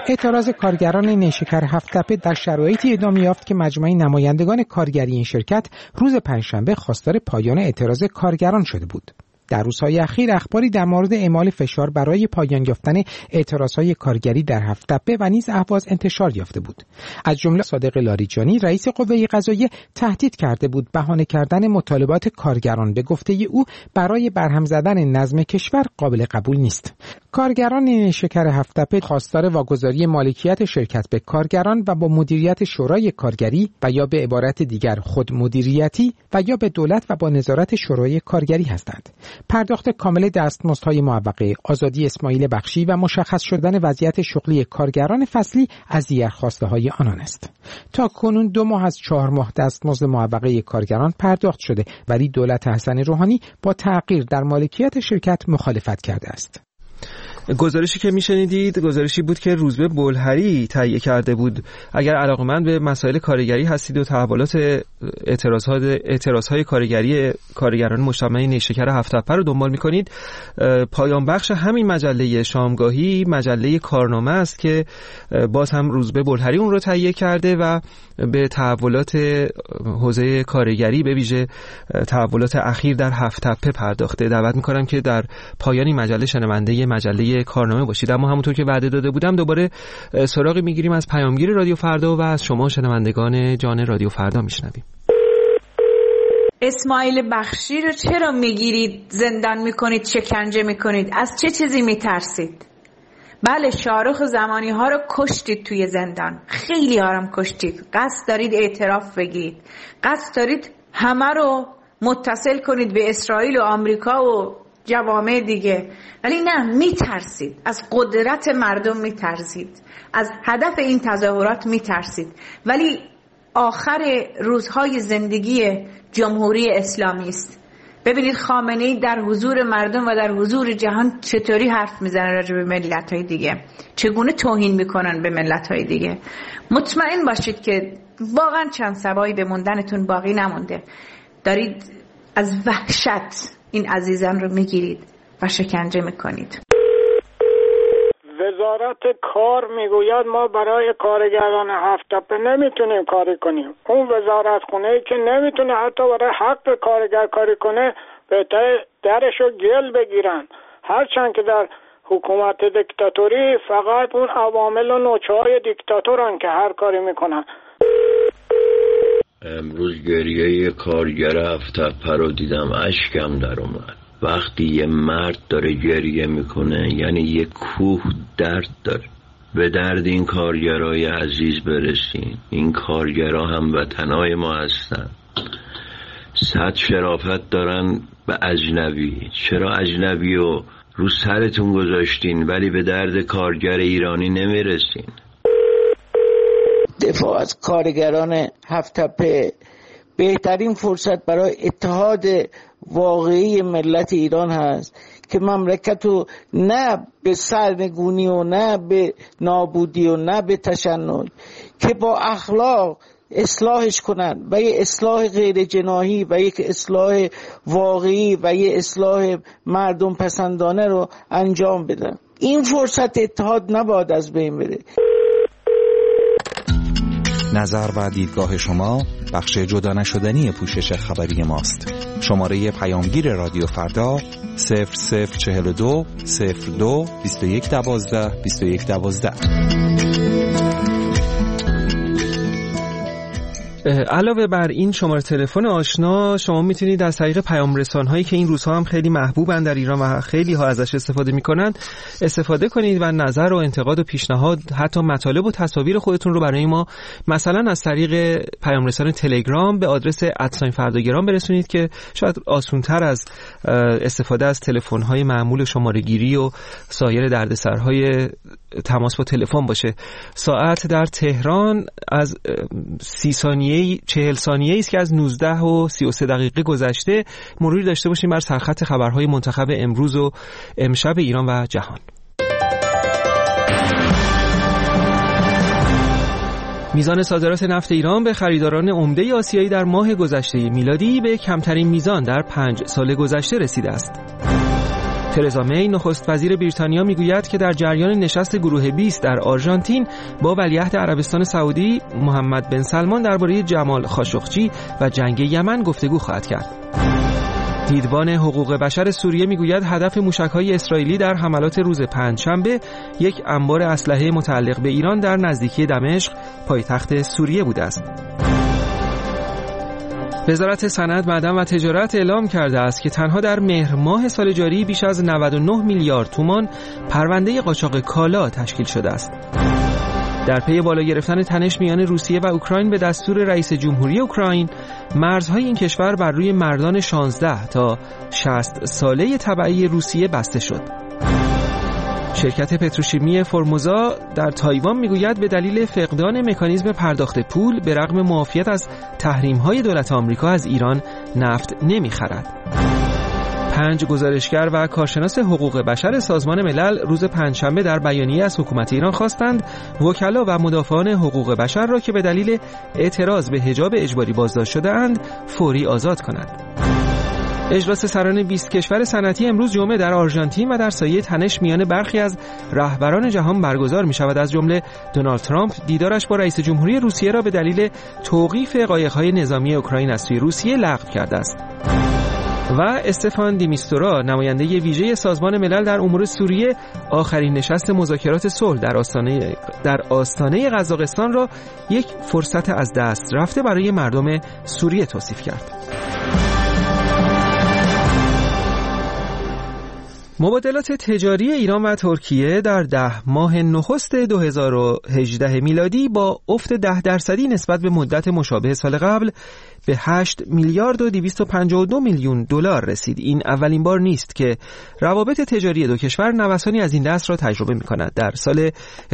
اعتراض کارگران نیشکر هفت‌تپه در شرایطی ادامه یافت که مجمع نمایندگان کارگری این شرکت روز پنجشنبه خواستار پایان اعتراض کارگران شده بود. در روزهای اخیر اخباری در مورد اعمال فشار برای پایان یافتن اعتراضهای کارگری در هفت‌تپه و نیز اهواز انتشار یافته بود. از جمله صادق لاریجانی رئیس قوه قضاییه تهدید کرده بود بهانه کردن مطالبات کارگران به گفته او برای برهم زدن نظم کشور قابل قبول نیست. کارگران نیشکر هفت‌تپه خواستار واگذاری مالکیت شرکت به کارگران و با مدیریت شورای کارگری و یا به عبارت دیگر خود مدیریتی و یا به دولت و با نظارت شورای کارگری هستند. پرداخت کامل دستمزدهای معوقه، آزادی اسماعیل بخشی و مشخص شدن وضعیت شغلی کارگران فصلی از دیگر خواسته‌های آنان است. تا کنون 2 ماه از 4 ماه دستمزد معوقه کارگران پرداخت شده، ولی دولت حسن روحانی با تغییر در مالکیت شرکت مخالفت کرده است. گزارشی که میشنیدید گزارشی بود که روزبه بلهری تهیه کرده بود. اگر علاقه‌مند به مسائل کارگری هستید و تحولات اعتراضهای کارگران مجتمع نیشکر هفت‌تپه رو دنبال میکنید، پایان بخش همین مجله شامگاهی مجله کارنامه است که باز هم روزبه بلهری اون رو تهیه کرده و به تحولات حوزه کارگری به ویژه تحولات اخیر در هفت‌تپه پرداخته. دعوت میکنم که در پایان این مجله شنونده مجله کارنامه باشید. اما همونطور که وعده داده بودم دوباره سراغی میگیریم از پیامگیر رادیو فردا و از شما شنوندگان جان رادیو فردا میشنویم. اسماعیل بخشی رو چرا میگیرید زندان میکنید، شکنجه میکنید؟ از چه چیزی میترسید؟ بله، شاهرخ زمانی ها رو کشتید توی زندان، خیلی ها رو کشتید. قصد دارید اعتراف بگیرید، قصد دارید همه رو متصل کنید به اسرائیل و آمریکا و جوامع دیگه، ولی نه، میترسید. از قدرت مردم میترسید، از هدف این تظاهرات میترسید. ولی آخر روزهای زندگی جمهوری اسلامی است. ببینید خامنه‌ای در حضور مردم و در حضور جهان چطوری حرف میزنه راجع به ملت‌های دیگه، چگونه توهین میکنن به ملت‌های دیگه. مطمئن باشید که واقعا چند سبایی به موندنتون باقی نمونده. دارید از وحشت این عزیزان رو میگیرید و شکنجه میکنید. وزارت کار میگوید ما برای کارگران هفت‌تپه نمیتونیم کاری کنیم. اون وزارت خونه‌ای که نمیتونه حتی برای حق کارگر کاری کنه، بهتره درشو گل بگیرن. هرچند که در حکومت دیکتاتوری فقط اون عوامل و نوچه‌های دیکتاتورن که هر کاری میکنن. امروز گریه کارگر هفت‌تپه رو دیدم، اشکم در اومد. وقتی یه مرد داره گریه میکنه یعنی یه کوه درد داره. به درد این کارگرای عزیز برسین. این کارگرا هموطنای ما هستن، صد شرافت دارن به اجنبی. چرا اجنبی رو سرتون گذاشتین ولی به درد کارگر ایرانی نمیرسین؟ دفاع از کارگران هفت‌تپه بهترین فرصت برای اتحاد واقعی ملت ایران هست که مملکت رو نه به سرنگونی و نه به نابودی و نه به تشنج، که با اخلاق اصلاحش کنن و یه اصلاح غیر جناحی و یک اصلاح واقعی و یه اصلاح مردم پسندانه رو انجام بدن. این فرصت اتحاد نباید از بین بره. نظر و دیدگاه شما بخش جدا نشدنی پوشش خبری ماست. شماره پیامگیر رادیو فردا 0042 02 2112 2112. علاوه بر این شماره تلفن آشنا، شما میتونید از طریق پیام رسان‌هایی که این روزها هم خیلی محبوبن در ایران و خیلی ها ازش استفاده میکنن استفاده کنید و نظر و انتقاد و پیشنهاد، حتی مطالب و تصاویر خودتون رو برای ما مثلا از طریق پیام رسان تلگرام به آدرس @فرداگرام برسونید که شاید آسان‌تر از استفاده از تلفن‌های معمول شماره‌گیری و سایر دردسرهای تماس با تلفن باشه. ساعت در تهران از 40 ثانیه است که از 19 و 33 دقیقه گذشته. مروری داشته باشیم بر سرخط خبرهای منتخب امروز و امشب ایران و جهان. میزان صادرات نفت ایران به خریداران عمده آسیایی در ماه گذشته میلادی به کمترین میزان در 5 سال گذشته رسیده است. ترزا می نخست وزیر بریتانیا میگوید که در جریان نشست گروه 20 در آرژانتین با ولیعهد عربستان سعودی محمد بن سلمان درباره جمال خاشقچی و جنگ یمن گفتگو خواهد کرد. دیدبان حقوق بشر سوریه میگوید هدف موشک‌های اسرائیلی در حملات روز پنجشنبه یک انبار اسلحه متعلق به ایران در نزدیکی دمشق پایتخت سوریه بوده است. وزارت صنعت، معدن و تجارت اعلام کرده است که تنها در مهر ماه سال جاری بیش از 99 میلیارد تومان پرونده قاچاق کالا تشکیل شده است. در پی بالا گرفتن تنش میان روسیه و اوکراین به دستور رئیس جمهوری اوکراین، مرزهای این کشور بر روی مردان 16 تا 60 ساله تبعی روسیه بسته شد. شرکت پتروشیمی فرموزا در تایوان میگوید به دلیل فقدان مکانیزم پرداخت پول به رغم معافیت از تحریم‌های دولت آمریکا از ایران نفت نمی‌خرد. 5 گزارشگر و کارشناس حقوق بشر سازمان ملل روز پنجشنبه در بیانیه از حکومت ایران خواستند وکلا و مدافعان حقوق بشر را که به دلیل اعتراض به حجاب اجباری بازداشت شده‌اند فوری آزاد کنند. اجلاس سران 20 کشور صنعتی امروز جمعه در آرژانتین و در سایه تنش میان برخی از رهبران جهان برگزار می شود. از جمله دونالد ترامپ دیدارش با رئیس جمهوری روسیه را به دلیل توقیف قایق‌های نظامی اوکراین از سوی روسیه لغو کرده است. و استفان دیمیستورا، نماینده ویژه سازمان ملل در امور سوریه، آخرین نشست مذاکرات صلح در آستانه قزاقستان را یک فرصت از دست رفته برای مردم سوریه توصیف کرد. مبادلات تجاری ایران و ترکیه در 10 ماه نخست 2018 میلادی با افت 10% نسبت به مدت مشابه سال قبل به 8 میلیارد و 252 میلیون دلار رسید. این اولین بار نیست که روابط تجاری دو کشور نوسانی از این دست را تجربه می‌کند. در سال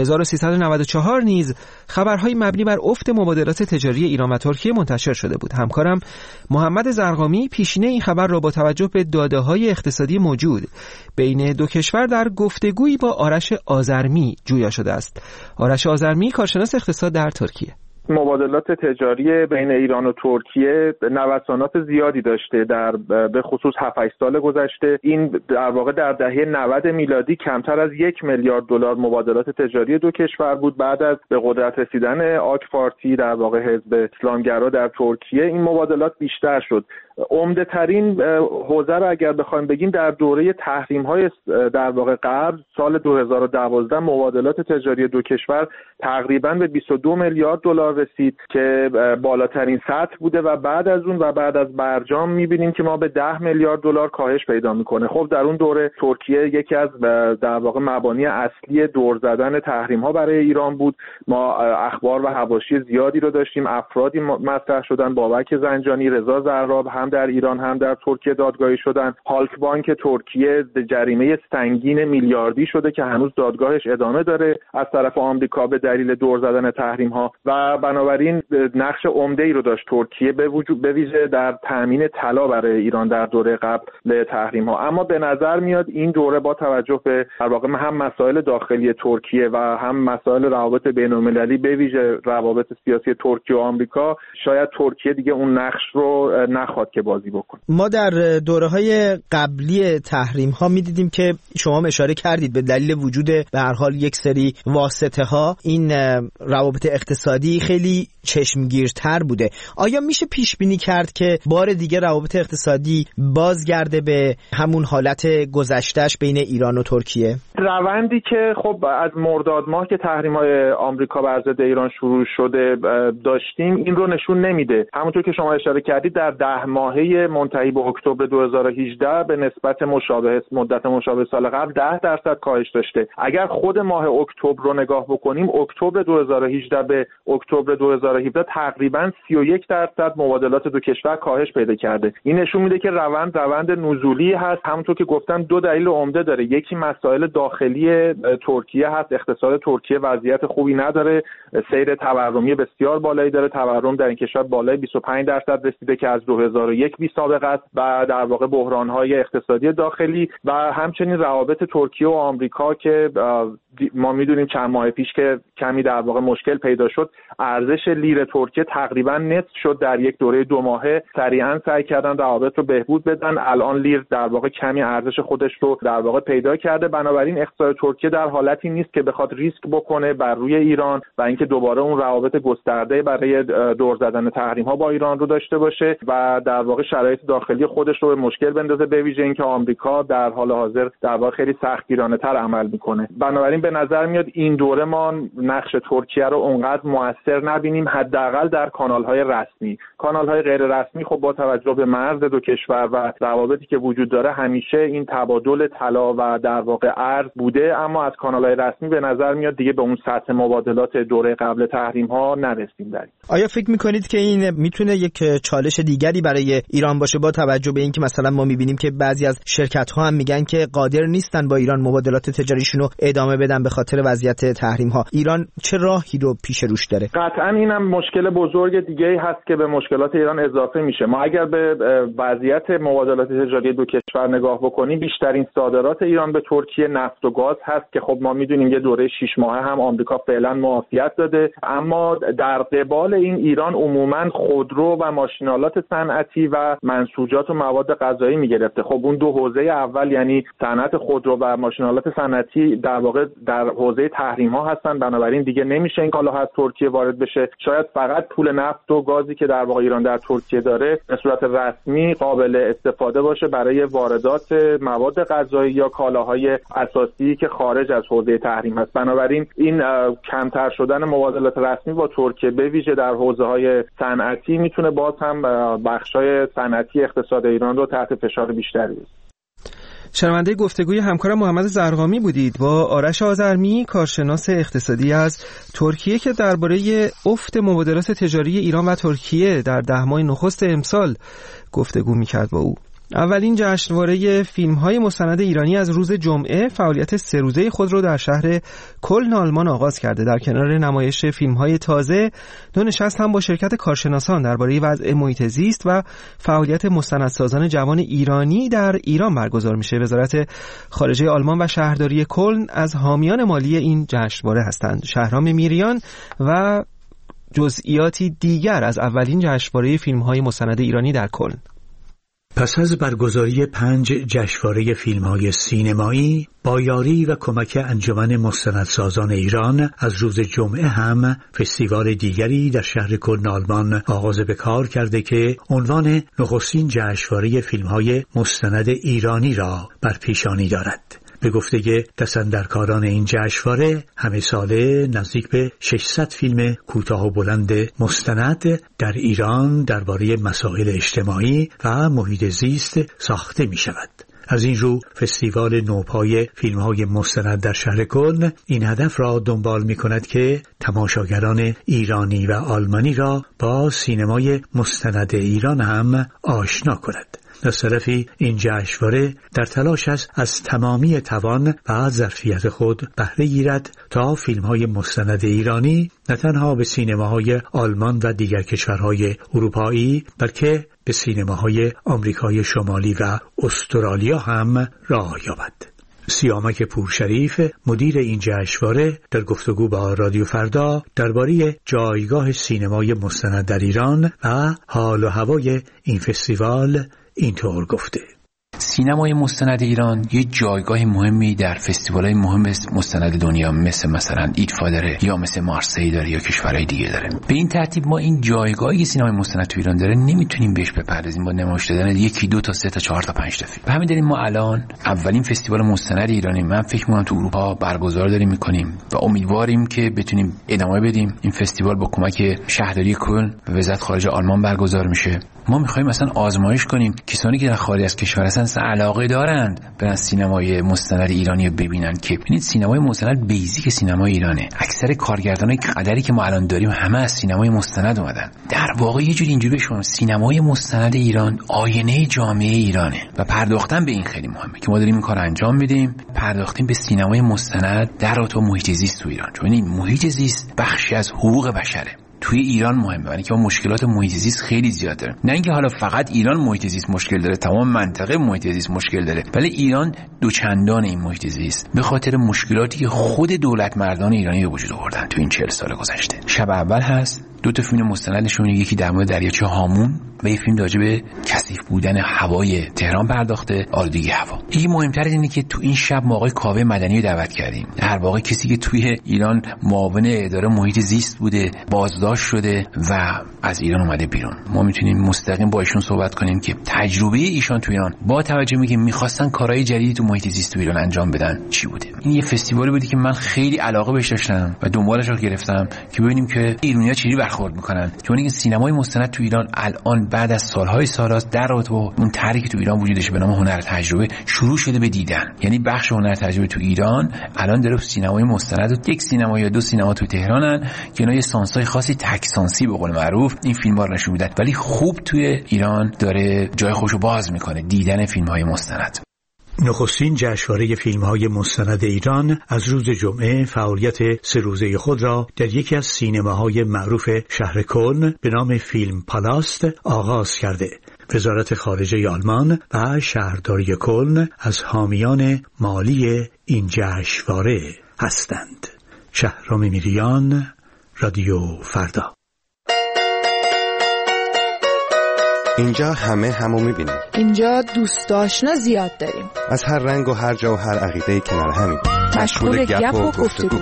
1394 نیز خبرهای مبنی بر افت مبادلات تجاری ایران و ترکیه منتشر شده بود. همکارم محمد زرقامی پیشینه این خبر را با توجه به داده‌های اقتصادی موجود بین دو کشور در گفتگویی با آرش آذرمی جویا شده است. آرش آذرمی، کارشناس اقتصاد در ترکیه. مبادلات تجاری بین ایران و ترکیه نوسانات زیادی داشته در به خصوص 7-8 سال گذشته. این در واقع در دهه 90 میلادی کمتر از 1 میلیارد دلار مبادلات تجاری دو کشور بود. بعد از به قدرت رسیدن آک پارتی، در واقع حزب اسلامگرا در ترکیه، این مبادلات بیشتر شد. عمده ترین حوزه را اگر بخوایم بگیم در دوره تحریم های در واقع قبل سال 2012 مبادلات تجاری دو کشور تقریبا به 22 میلیارد دلار رسید که بالاترین سطح بوده و بعد از اون و بعد از برجام می‌بینیم که ما به 10 میلیارد دلار کاهش پیدا می‌کنه. خب در اون دوره ترکیه یکی از در واقع مبانی اصلی دور زدن تحریم‌ها برای ایران بود. ما اخبار و حواشی زیادی رو داشتیم، افرادی مطرح شدن، بابک زنجانی، رضا زراب هم در ایران هم در ترکیه دادگاهی شدن. هالک بانک ترکیه به جریمه سنگین میلیاردی شده که هنوز دادگاهش ادامه داره از طرف آمریکا به دلیل دور زدن تحریم‌ها و بنابراین نقش عمده‌ای رو داشت ترکیه به ویژه در تامین طلا برای ایران در دوره قبل تحریم‌ها. اما به نظر میاد این دوره با توجه به در واقع هم مسائل داخلی ترکیه و هم مسائل روابط بین‌المللی به ویژه روابط سیاسی ترکیه و آمریکا، شاید ترکیه دیگه اون نقش رو نخواد که بازی بکنه. ما در دوره‌های قبلی تحریم‌ها می‌دیدیم که شما اشاره کردید به دلیل وجود به هر حال یک سری واسطه‌ها این روابط اقتصادی خیلی چشمگیرتر بوده. آیا میشه پیش بینی کرد که بار دیگه روابط اقتصادی بازگرده به همون حالت گذشتهش بین ایران و ترکیه؟ روندی که خب از مرداد ماه که تحریم‌های آمریکا بر ضد ایران شروع شده داشتیم این رو نشون نمیده. همونطور که شما اشاره کردید در 10 ماهه منتهی به اکتبر 2018 به نسبت مدت مشابه سال قبل 10% کاهش داشته. اگر خود ماه اکتبر رو نگاه بکنیم، اکتبر 2018 به اکتبر 2017 تقریبا 31% مبادلات دو کشور کاهش پیدا کرده. این نشون میده که روند نزولی هست. همونطور که گفتم دو دلیل عمده داره. یکی مسائل داخلی ترکیه هست. اقتصاد ترکیه وضعیت خوبی نداره. سیر تورمی بسیار بالایی داره. تورم در این کشور بالای 25% رسیده که از 2001 بی سابقه است و در واقع بحران‌های اقتصادی داخلی و همچنین روابط ترکیه و آمریکا که ما میدونیم چند ماه پیش که کمی در واقع مشکل پیدا شد، ارزش لیر ترکیه تقریبا نصف شد در یک دوره 2 ماهه. سریعا سعی کردن روابط رو بهبود بدن، الان لیر در واقع کمی ارزش خودش رو در واقع پیدا کرده. بنابراین اقتصاد ترکیه در حالتی نیست که بخواد ریسک بکنه بر روی ایران و اینکه دوباره اون روابط گسترده برای دور زدن تحریم‌ها با ایران رو داشته باشه و در واقع شرایط داخلی خودش رو به مشکل بندازه، به ویژه اینکه آمریکا در حال حاضر در واقع خیلی سختگیرانه‌تر عمل میکنه. بنابراین به نظر میاد این دوره ما نقش ترکیه رو اونقدر موثر نبینیم، حداقل در کانال‌های رسمی. کانال‌های غیر رسمی خب با توجه به مرز دو کشور و روابطی که وجود داره همیشه این تبادل طلا و در واقع ارز بوده، اما از کانال‌های رسمی به نظر میاد دیگه به اون سطح مبادلات دوره قبل تحریم‌ها نرسیم. آیا فکر می‌کنید که این میتونه یک چالش دیگری برای ایران باشه، با توجه به اینکه مثلا ما می‌بینیم که بعضی از شرکت‌ها هم میگن که قادر نیستن با ایران مبادلات تجاریشون رو ادامه بدن به خاطر وضعیت تحریم‌ها؟ ایران چه راهی رو پیش روش داره؟ قطعاً اینم مشکل بزرگ دیگه‌ای هست که به مشکلات ایران اضافه میشه. ما اگر به وضعیت مبادلات تجاری دو کشور نگاه بکنیم، بیشترین صادرات ایران به ترکیه نفت و گاز هست که خب ما می‌دونیم یه دوره 6 ماهه هم آمریکا فعلا معافیت داده، اما در قبال این ایران عموماً خودرو و ماشینالات صنعتی و منسوجات و مواد غذایی میگرفته. خب اون دو حوزه اول یعنی صنعت خودرو و ماشینالات صنعتی در واقع در حوزه تحریم ها هستن، بنابراین دیگه نمیشه این کالاها از ترکیه وارد بشه. شاید فقط پول نفت و گازی که در واقع ایران در ترکیه داره به صورت رسمی قابل استفاده باشه برای واردات مواد غذایی یا کالاهای اساسی که خارج از حوزه تحریم هست. بنابراین این کمتر شدن مبادلات رسمی با ترکیه به ویژه در حوزه‌های صنعتی میتونه باز هم بخش‌های صنعتی اقتصاد ایران رو تحت فشار بیشتری بذاره. شنونده گفتگوی همکارم محمد زرقامی بودید با آرش آذرمی، کارشناس اقتصادی از ترکیه، که درباره افت مبادلات تجاری ایران و ترکیه در 10 ماه نخست امسال گفتگو می‌کرد با او. اولین جشنواره فیلم‌های مستند ایرانی از روز جمعه فعالیت 3 روزه خود را در شهر کلن آلمان آغاز کرده. در کنار نمایش فیلم‌های تازه، 2 نشست هم با شرکت کارشناسان درباره وضع محیط زیست و فعالیت مستندسازان جوان ایرانی در ایران برگزار میشه. وزارت خارجه آلمان و شهرداری کلن از حامیان مالی این جشنواره هستند. شهرام میریان و جزئیاتی دیگر از اولین جشنواره فیلم‌های مستند ایرانی در کلن. پس از برگزاری 5 جشنواره فیلم‌های سینمایی با یاری و کمک انجمن مستندسازان ایران، از روز جمعه هم فستیوال دیگری در شهر کلن آلمان آغاز به کار کرده که عنوان نخستین جشنواره فیلم‌های مستند ایرانی را بر پیشانی دارد. به گفته دستاندرکاران این جشنواره، همه ساله نزدیک به 600 فیلم کوتاه و بلند مستند در ایران درباره مسائل اجتماعی و محیط زیست ساخته می شود. از این رو فستیوال نوپای فیلم‌های مستند در شهر کلن این هدف را دنبال می‌کند که تماشاگران ایرانی و آلمانی را با سینمای مستند ایران هم آشنا کند. از طرفی این جشنواره در تلاش است از تمامی توان و ظرفیت خود بهره گیرد تا فیلم‌های مستند ایرانی نه تنها به سینماهای آلمان و دیگر کشورهای اروپایی، بلکه به سینماهای آمریکای شمالی و استرالیا هم راه یابد. سیامک پورشریف، مدیر این جشنواره، در گفتگو با رادیو فردا درباره جایگاه سینمای مستند در ایران و حال و هوای این فستیوال اینطور گفته: سینمای مستند ایران یه جایگاه مهمی در فستیوال‌های مهم مستند دنیا مثلا ایدفا یا مثل مارسی داره یا کشورهای دیگه داره. به این ترتیب ما این جایگاهی که سینمای مستند تو ایران داره نمیتونیم بهش بپردازیم با نمایش دادن 1 2 تا 3 تا 4 تا 5 تا فیلم. به همین دلیل ما الان اولین فستیوال مستند ایرانی من فکر می‌کنم تو اروپا برگزار داریم می‌کنیم و امیدواریم که بتونیم ادامه بدیم. این فستیوال با کمک شهرداری کلن و وزارت خارجه آلمان برگزار میشه. ما می‌خوایم مثلا آزمایش کنیم کسانی که در خارج از کشور هستن علاقه دارند برن سینمای مستند ایرانی رو ببینن که ببینید سینمای مستند بیزیک سینمای ایرانه. اکثر کارگردانای قدری که ما الان داریم همه از سینمای مستند اومدن. در واقع یه جوری اینجوری بشم سینمای مستند ایران آینه جامعه ایرانه و پرداختن به این خیلی مهمه که ما داریم این کار انجام میدیم. پرداختیم به سینمای مستند در رابطه با محیط زیست تو ایران. چون این محیط زیست بخشی از حقوق بشره. توی ایران مهمه، یعنی که مشکلات محیط زیست خیلی زیاد داره. نه اینکه حالا فقط ایران محیط زیست مشکل داره، تمام منطقه محیط زیست مشکل داره، ولی ایران دوچندان این محیط زیست به خاطر مشکلاتی که خود دولت مردان ایرانی به وجود آوردن تو این 40 سال گذشته. شب اول هست، 2 تا فیلم مستندشون، یکی در مورد دریاچه هامون و یه فیلم راجع به کثیف بودن هوای تهران پرداخته، آلودگی هوا. یکی مهمتر اینه که تو این شب ما آقای کاوه مدنی رو دعوت کردیم. در واقع کسی که توی ایران معاون اداره محیط زیست بوده، بازداشت شده و از ایران اومده بیرون. ما میتونیم مستقیم با ایشون صحبت کنیم که تجربه ایشان تو ایران با توجه به اینکه می‌خواستن کارهای جدیدی تو محیط زیست تو ایران انجام بدن چی بوده. این یه فستیوالی بودی که من خیلی علاقه بهش داشتم و دنبالش رو گرفتم که ببینیم که ایرانی‌ها چجوری برخورد می‌کنن، چون این سینمای مستند تو ایران الان بعد از سال‌های سالاست در رابطه با اون طرحی که تو ایران وجود داشته به نام هنر تجربه شروع شده به دیدن. یعنی بخش هنر تجربه تو ایران الان داره سینمای مستند و یک سینما یا 2 سینما تو تهرانن که اینا یه سانسای خاصی تکسانسی به قول معروف این فیلم‌ها رو نشون میدن، ولی خوب توی ایران داره جای خودشو باز میکنه دیدن فیلم‌های مستند. نخستین جشنواره فیلم‌های مستند ایران از روز جمعه فعالیت 3 روزه خود را در یکی از سینماهای معروف شهر کلن به نام فیلم پالاست آغاز کرده. وزارت خارجه آلمان و شهرداری کلن از حامیان مالی این جشنواره هستند. شهرام میریان، رادیو فردا. اینجا همو میبینیم. اینجا دوست آشنا زیاد داریم. از هر رنگ و هر جا و هر عقیده‌ای کنار همیم. مشغول گپ و گفتگو.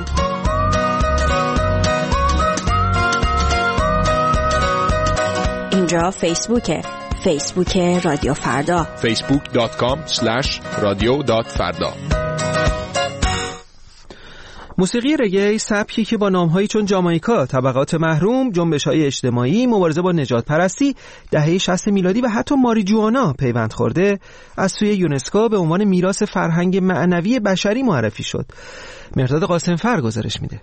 اینجا فیسبوک رادیو فردا. facebook.com/radio.farda. موسیقی رگی سبکی که با نام‌هایی چون جامائیکا، طبقات محروم، جنبش‌های اجتماعی، مبارزه با نجات پرستی، دهه 60 میلادی و حتی ماریجوانا پیوند خورده، از سوی یونسکو به عنوان میراث فرهنگ معنوی بشری معرفی شد. مرداد قاسمفر گزارش میده.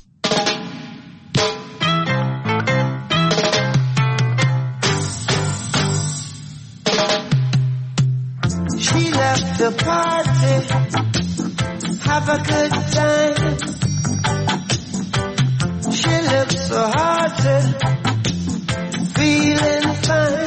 Have a good time. She looks so hearted, feeling fine.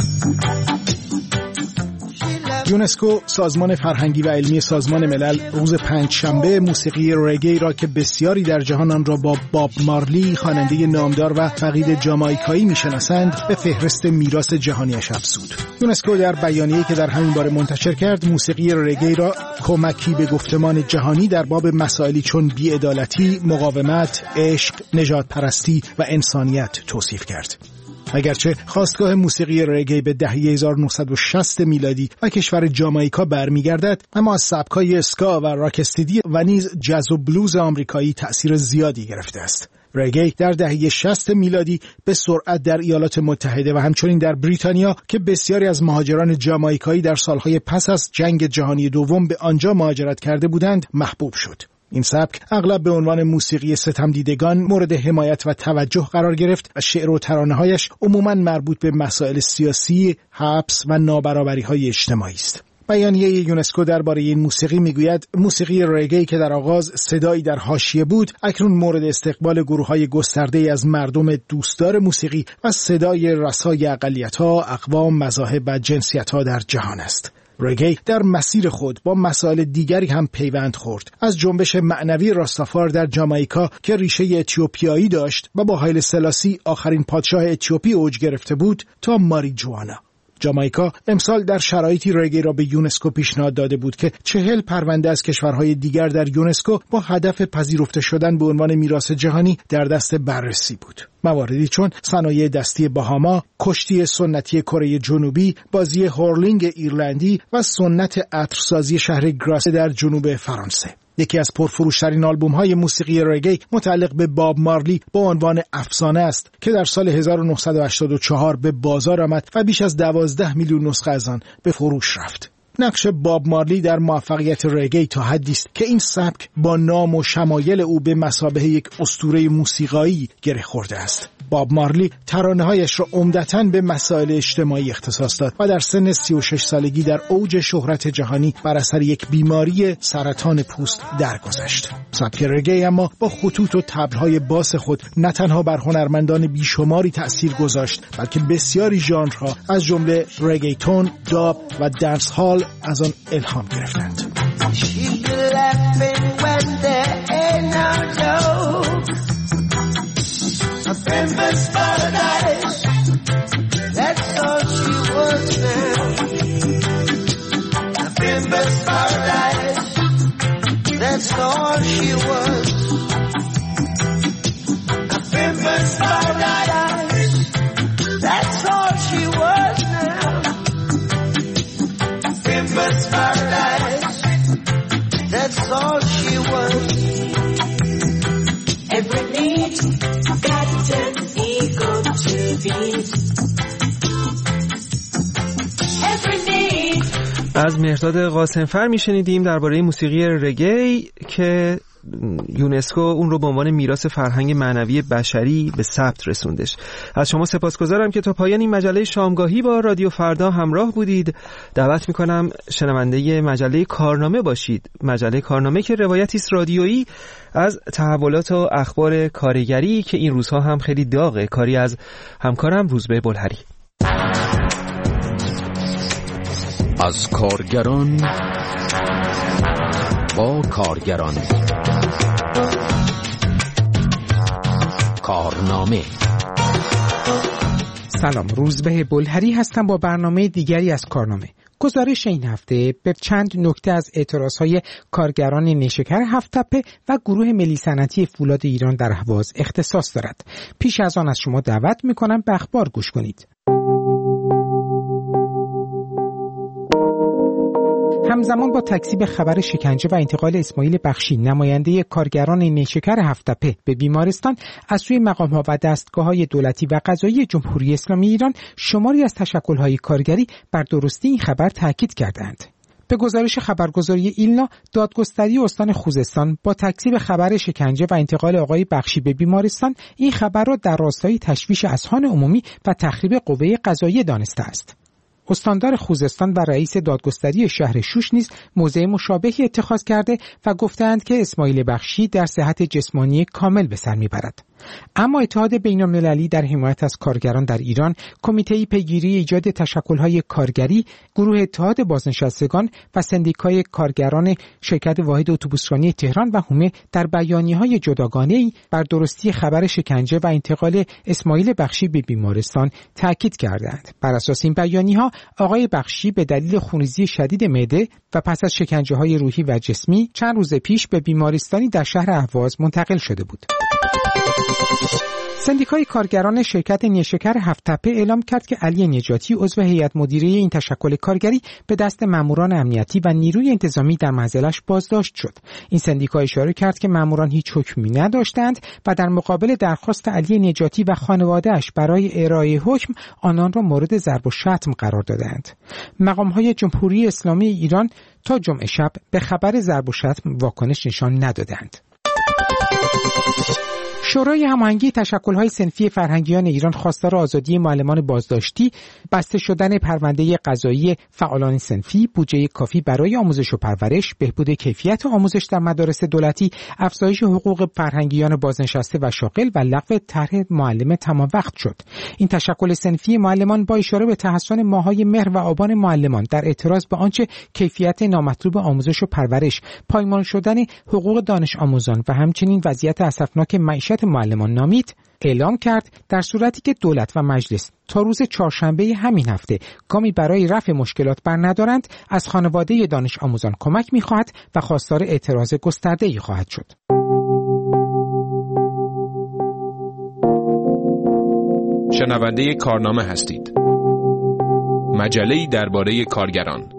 یونسکو، سازمان فرهنگی و علمی سازمان ملل، روز پنجشنبه موسیقی رگی را که بسیاری در جهان آن را با باب مارلی، خواننده نامدار و فقید جامائیکایی میشناسند، به فهرست میراث جهانیش افزود. یونسکو در بیانیه‌ای که در همین باره منتشر کرد، موسیقی رگی را کمکی به گفتمان جهانی در باب مسائلی چون بی‌عدالتی، مقاومت، عشق، نجات پرستی و انسانیت توصیف کرد. اگرچه خاستگاه موسیقی رگی به دهه 1960 میلادی و کشور جامائیکا برمیگردد، اما از سبک‌های اسکا و راکستیدی و نیز جاز و بلوز آمریکایی تأثیر زیادی گرفته است. رگی در دهه 60 میلادی به سرعت در ایالات متحده و همچنین در بریتانیا که بسیاری از مهاجران جامائیکایی در سالهای پس از جنگ جهانی دوم به آنجا مهاجرت کرده بودند محبوب شد. این سبک اغلب به عنوان موسیقی ستمدیدگان مورد حمایت و توجه قرار گرفت و شعر و ترانه‌هایش عموماً مربوط به مسائل سیاسی، حبس و نابرابری‌های اجتماعی است. بیانیه یونسکو درباره این موسیقی میگوید موسیقی رگی که در آغاز صدایی در حاشیه بود، اکنون مورد استقبال گروه‌های گسترده‌ای از مردم دوستدار موسیقی و صدای رسای اقلیت‌ها، اقوام، مذاهب و جنسیت‌ها در جهان است. رگی در مسیر خود با مسائل دیگری هم پیوند خورد، از جنبش معنوی راستافار در جامائیکا که ریشه اتیوپیایی داشت و با هایل سلاسی آخرین پادشاه اتیوپی اوج گرفته بود تا ماریجوانا. جامائیکا امسال در شرایطی رگی را به یونسکو پیشنهاد داده بود که 40 پرونده از کشورهای دیگر در یونسکو با هدف پذیرفته شدن به عنوان میراث جهانی در دست بررسی بود. مواردی چون صنایع دستی باهاما، کشتی سنتی کره جنوبی، بازی هورلینگ ایرلندی و سنت عطرسازی شهر گراس در جنوب فرانسه. یکی از پرفروشترین آلبوم‌های موسیقی رگی متعلق به باب مارلی با عنوان افسانه است که در سال 1984 به بازار آمد و بیش از 12 میلیون نسخه از آن به فروش رفت. نقش باب مارلی در موفقیت رگی تا حدی است که این سبک با نام و شمایل او به مثابه یک اسطوره موسیقایی گره خورده است. باب مارلی ترانه‌هایش را عمدتاً به مسائل اجتماعی اختصاص داد و در سن 36 سالگی در اوج شهرت جهانی بر اثر یک بیماری سرطان پوست درگذشت. سبک رگی اما با خطوط و طبل‌های باس خود نه تنها بر هنرمندان بیشماری تأثیر گذاشت، بلکه بسیاری ژانرها از جمله رگیتون، داب و دنس هال از آن الهام گرفتند. That's all she was. A bimba's paradise. That's all she was now. A bimba's paradise. That's all she was. Every need got an ego to beat. Every need. از مهرداد قاسمفر میشنیدیم درباره موسیقی رگی که یونسکو اون رو به عنوان میراث فرهنگ معنوی بشری به ثبت رسوندش. از شما سپاسگزارم که تا پایان این مجله شامگاهی با رادیو فردا همراه بودید. دعوت میکنم شنونده مجله کارنامه باشید. مجله کارنامه که روایتی است رادیویی از تحولات و اخبار کارگری که این روزها هم خیلی داغه. کاری از همکارم روزبه بلهری. از کارگران با کارگران. کارنامه. سلام، روزبه بلهری هستم با برنامه دیگری از کارنامه. گزارش این هفته به چند نکته از اعتراضهای کارگران نیشکر هفت‌تپه و گروه ملی صنعتی فولاد ایران در اهواز اختصاص دارد. پیش از آن از شما دعوت می‌کنم به اخبار گوش کنید. همزمان با تکذیب خبر شکنجه و انتقال اسماعیل بخشی نماینده کارگران نیشکر هفت‌تپه به بیمارستان از سوی مقام‌ها و دستگاه‌های دولتی و قضایی جمهوری اسلامی ایران، شماری از تشکل‌های کارگری بر درستی این خبر تاکید کردند. به گزارش خبرگزاری ایلنا، دادگستری استان خوزستان با تکذیب خبر شکنجه و انتقال آقای بخشی به بیمارستان، این خبر را در راستای تشویش اذهان عمومی و تخریب قوه قضاییه دانسته است. استاندار خوزستان و رئیس دادگستری شهر شوش نیز موضع مشابهی اتخاذ کرده و گفتند که اسماعیل بخشی در صحت جسمانی کامل به سر میبرد. اما اتحاد بین‌المللی در حمایت از کارگران در ایران، کمیته پیگیری ایجاد تشکل‌های کارگری، گروه اتحاد بازنشستگان و سندیکای کارگران شرکت واحد اتوبوسرانی تهران و حومه در بیانیه‌های جداگانه‌ای بر درستی خبر شکنجه و انتقال اسماعیل بخشی به بیمارستان تاکید کردند. بر اساس این بیانیه‌ها، آقای بخشی به دلیل خونریزی شدید معده و پس از شکنجه‌های روحی و جسمی چند روز پیش به بیمارستانی در شهر اهواز منتقل شده بود. سندیکای کارگران شرکت نیشکر هفت‌تپه اعلام کرد که علی نجاتی عضو هیئت مدیره این تشکل کارگری به دست ماموران امنیتی و نیروی انتظامی در منزلش بازداشت شد. این سندیکا اشاره کرد که ماموران هیچ حکمی نداشتند و در مقابل درخواست علی نجاتی و خانواده‌اش برای ارائه حکم آنان را مورد ضرب و شتم قرار دادند. مقام‌های جمهوری اسلامی ایران تا جمعه شب به خبر ضرب و شتم واکنش نشان ندادند. شورای هماهنگی تشکل‌های صنفی فرهنگیان ایران خواستار آزادی معلمان بازداشتی، بسته شدن پرونده قضایی فعالان صنفی، بودجه کافی برای آموزش و پرورش، بهبود کیفیت آموزش در مدارس دولتی، افزایش حقوق فرهنگیان بازنشسته و شاغل و لغو طرح معلم تمام وقت شد. این تشکل صنفی معلمان با اشاره به تحسن ماه‌های مهر و آبان معلمان در اعتراض به آنچه کیفیت نامطلوب آموزش و پرورش، پایمال شدن حقوق دانش آموزان و همچنین وضعیت اسفناک معیشت معلمان نامید، اعلام کرد در صورتی که دولت و مجلس تا روز چهارشنبه همین هفته گامی برای رفع مشکلات بر ندارند، از خانواده دانش آموزان کمک می‌خواهد و خواستار اعتراض گسترده‌ای خواهد شد. شنونده کارنامه هستید. مجله‌ای درباره کارگران.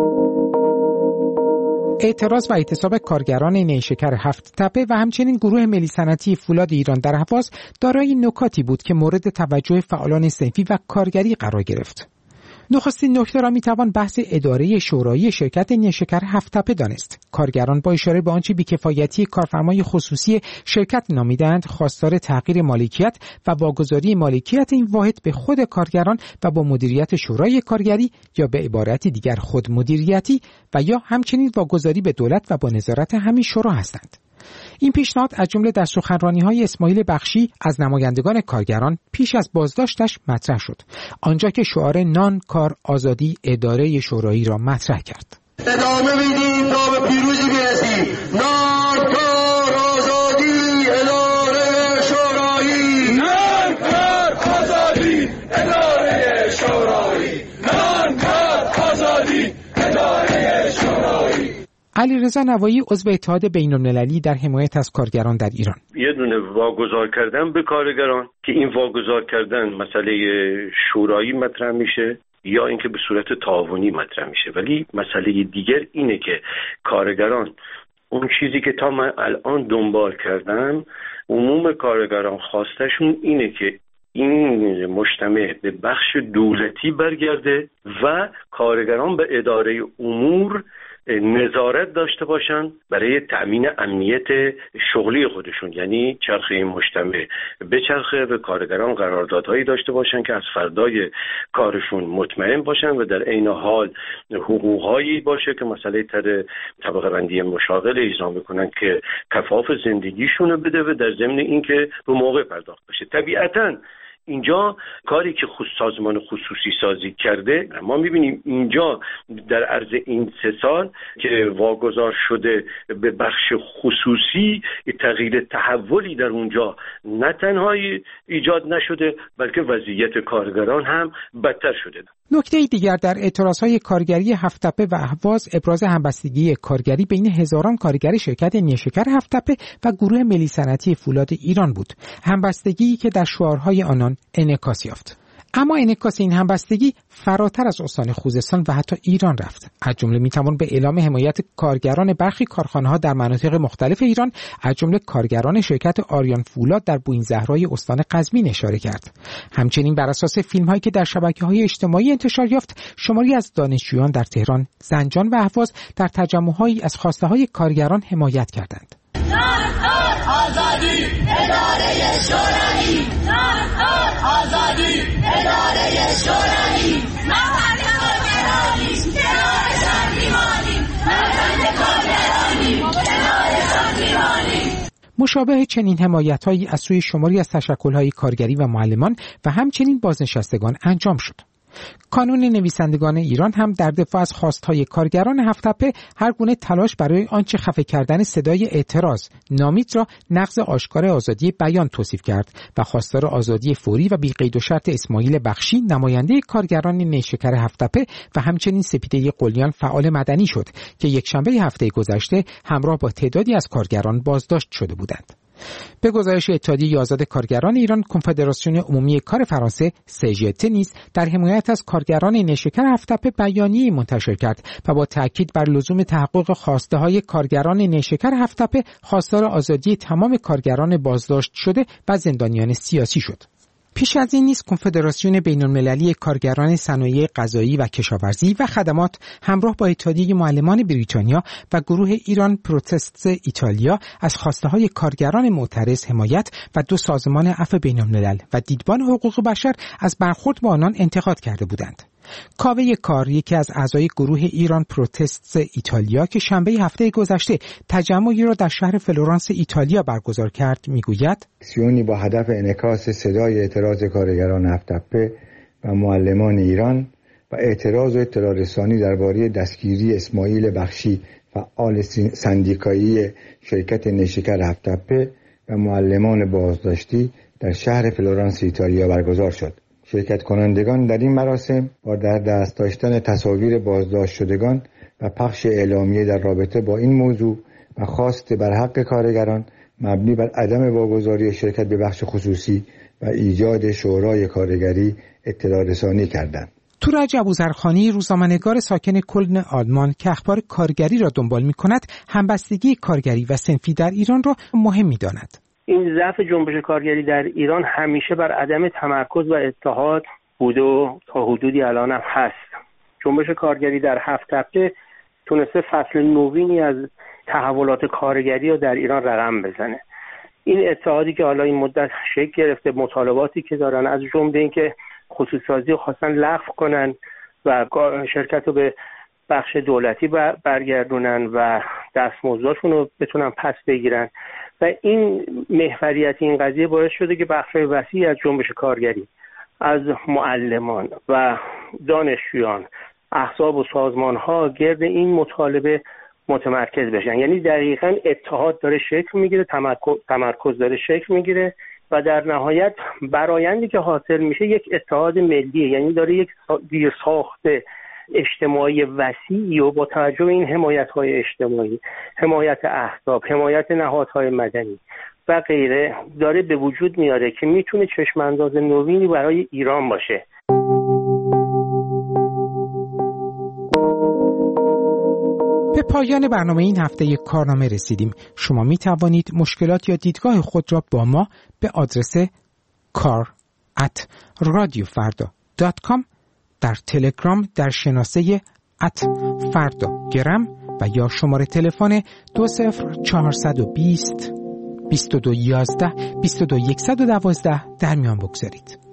اعتراض و اعتصاب کارگران نیشکر هفت‌تپه و همچنین گروه ملی صنعتی فولاد ایران در اهواز دارای نکاتی بود که مورد توجه فعالان صنفی و کارگری قرار گرفت. نخستین نکته را میتوان بحث اداره شورایی شرکت نیشکر هفت‌تپه دانست. کارگران با اشاره به آنچه بی‌کفایتی کارفرمای خصوصی شرکت نامیدند خواستار تغییر مالکیت و واگذاری مالکیت این واحد به خود کارگران و با مدیریت شورای کارگری یا به عبارت دیگر خود مدیریتی و یا همچنین واگذاری به دولت و با نظارت همین شورا هستند. این پیشنهاد از جمله در سخنرانی‌های اسماعیل بخشی از نمایندگان کارگران پیش از بازداشتش مطرح شد، آنجا که شعار نان کار آزادی اداره شورایی را مطرح کرد. ادامه میدیم تا به پیروزی برسیم. نان کار آزادی اداره شورایی، نان کار آزادی اداره شورایی، نان کار آزادی اداره شورایی. علیرضا نوایی عضو اتحاد بین‌المللی در حمایت از کارگران در ایران: یه دونه واگذار کردن به کارگران که این واگذار کردن مسئله شورایی مطرح میشه یا اینکه به صورت تعاونی مطرح میشه، ولی مسئله دیگر اینه که کارگران اون چیزی که تا من الان دنبال کردم، عموم کارگران خواستشون اینه که این مجتمع به بخش دولتی برگرده و کارگران به اداره امور نظارت داشته باشن برای تأمین امنیت شغلی خودشون، یعنی چرخه این مجتمع به چرخه و کارگران قراردادهایی داشته باشن که از فردای کارشون مطمئن باشن و در عین حال حقوقهایی باشه که مسئله طبقه بندی مشاغل اجرا میکنن که کفاف زندگیشون رو بده و در ضمن اینکه به موقع پرداخت بشه. طبیعتاً اینجا کاری که سازمان خصوصی سازی کرده، ما میبینیم اینجا در عرض این 3 سال که واگذار شده به بخش خصوصی تغییر تحولی در اونجا نه تنها ایجاد نشده بلکه وضعیت کارگران هم بدتر شده. نکته دیگر در اعتراضهای کارگری هفت‌تپه و اهواز ابراز همبستگی کارگری بین هزاران کارگر شرکت نیشکر هفت‌تپه و گروه ملی صنعتی فولاد ایران بود، همبستگی که در شعارهای آنان انعکاس یافت. اما انعکاس این همبستگی فراتر از استان خوزستان و حتی ایران رفت. از جمله میتوان به اعلام حمایت کارگران برخی کارخانه‌ها در مناطق مختلف ایران، از جمله کارگران شرکت آریان فولاد در بوین زهرای استان قزوین اشاره کرد. همچنین بر اساس فیلم‌هایی که در شبکه‌های اجتماعی انتشار یافت، شماری از دانشجویان در تهران، زنجان و اهواز در تجمع‌هایی از خواسته‌های کارگران حمایت کردند. آزادی اداره شورایی، آزادی اداره شورایی، مرد کارگرانی کنار شهریمانی، مرد کارگرانی کنار شهریمانی. مشابه چنین حمایت‌هایی از سوی شماری از تشکل‌های کارگری و معلمان و همچنین بازنشستگان انجام شد. کانون نویسندگان ایران هم در دفاع از خواستهای کارگران هفت‌تپه هر گونه تلاش برای آنچه خفه کردن صدای اعتراض نامید را نقض آشکار آزادی بیان توصیف کرد و خواستار آزادی فوری و بی قید و شرط اسماعیل بخشی نماینده کارگران نیشکر هفت‌تپه و همچنین سپیده قلیان فعال مدنی شد که یکشنبه هفته گذشته همراه با تعدادی از کارگران بازداشت شده بودند. به گزارش اتحادیه آزاد کارگران ایران، کنفدراسیون عمومی کار فرانسه CGT نیز در حمایت از کارگران نیشکر هفت‌تپه بیانیه‌ای منتشر کرد و با تاکید بر لزوم تحقق خواسته‌های کارگران نیشکر هفت‌تپه خواستار آزادی تمام کارگران بازداشت شده و زندانیان سیاسی شد. پیش از این نیز کنفدراسیون بین‌المللی کارگران صنایع غذایی و کشاورزی و خدمات همراه با اتحادیه معلمان بریتانیا و گروه ایران پروتست ایتالیا از خواسته‌های کارگران معترض حمایت و 2 سازمان عفو بین‌الملل و دیدبان حقوق بشر از برخورد با آنان انتقاد کرده بودند. کاوه کار، یکی از اعضای گروه ایران پروتست ایتالیا که شنبه هفته گذشته تجمعی را در شهر فلورانس ایتالیا برگزار کرد، میگوید اکسیونی با هدف انعکاس صدای اعتراض کارگران هفت‌تپه و معلمان ایران و اعتراض و اطلاع رسانی درباره دستگیری اسماعیل بخشی فعال سندیکایی شرکت نیشکر هفت‌تپه و معلمان بازداشتی در شهر فلورانس ایتالیا برگزار شد. شرکت کنندگان در این مراسم با در دست داشتن تصاویر بازداشت شدگان و پخش اعلامیه در رابطه با این موضوع و خواست بر حق کارگران مبنی بر عدم واگذاری شرکت به بخش خصوصی و ایجاد شورای کارگری اطلاع رسانی کردند. تورج ابوذرخانی، روزنامه‌نگار ساکن کلن آلمان که اخبار کارگری را دنبال می‌کند، همبستگی کارگری و صنفی در ایران را مهم می‌داند. این ضعف جنبش کارگری در ایران همیشه بر عدم تمرکز و اتحاد بود و تا حدودی الان هم هست. جنبش کارگری در 7 تپه تونسته فصل نوینی از تحولات کارگری رو در ایران رقم بزنه. این اتحادی که حالا این مدت شکل گرفته، مطالباتی که دارن از جمله این که خصوصی‌سازی رو خواستن لغو کنن و شرکت رو به بخش دولتی برگردونن و دستمزدشون رو بتونن پس بگیرن و این محوریت این قضیه باعث شده که بخش وسیعی از جنبش کارگری از معلمان و دانشجویان، احزاب و سازمان‌ها گرد این مطالبه متمرکز بشن. یعنی دقیقاً اتحاد داره شکل میگیره، تمرکز داره شکل میگیره و در نهایت برآیندی که حاصل میشه یک اتحاد ملیه. یعنی داره یک زیرساخت اجتماعی وسیعی و با توجه به این حمایت‌های اجتماعی، حمایت احزاب، حمایت نهادهای مدنی و غیره داره به وجود میاره که میتونه چشم‌انداز نوینی برای ایران باشه. به پایان برنامه این هفته یک کارنامه رسیدیم. شما می توانید مشکلات یا دیدگاه خود را با ما به آدرس kar@radiofarda.com در تلگرام در شناسه @fardagram و یا شماره تلفن 20420 2211 22112 در میان بگذارید.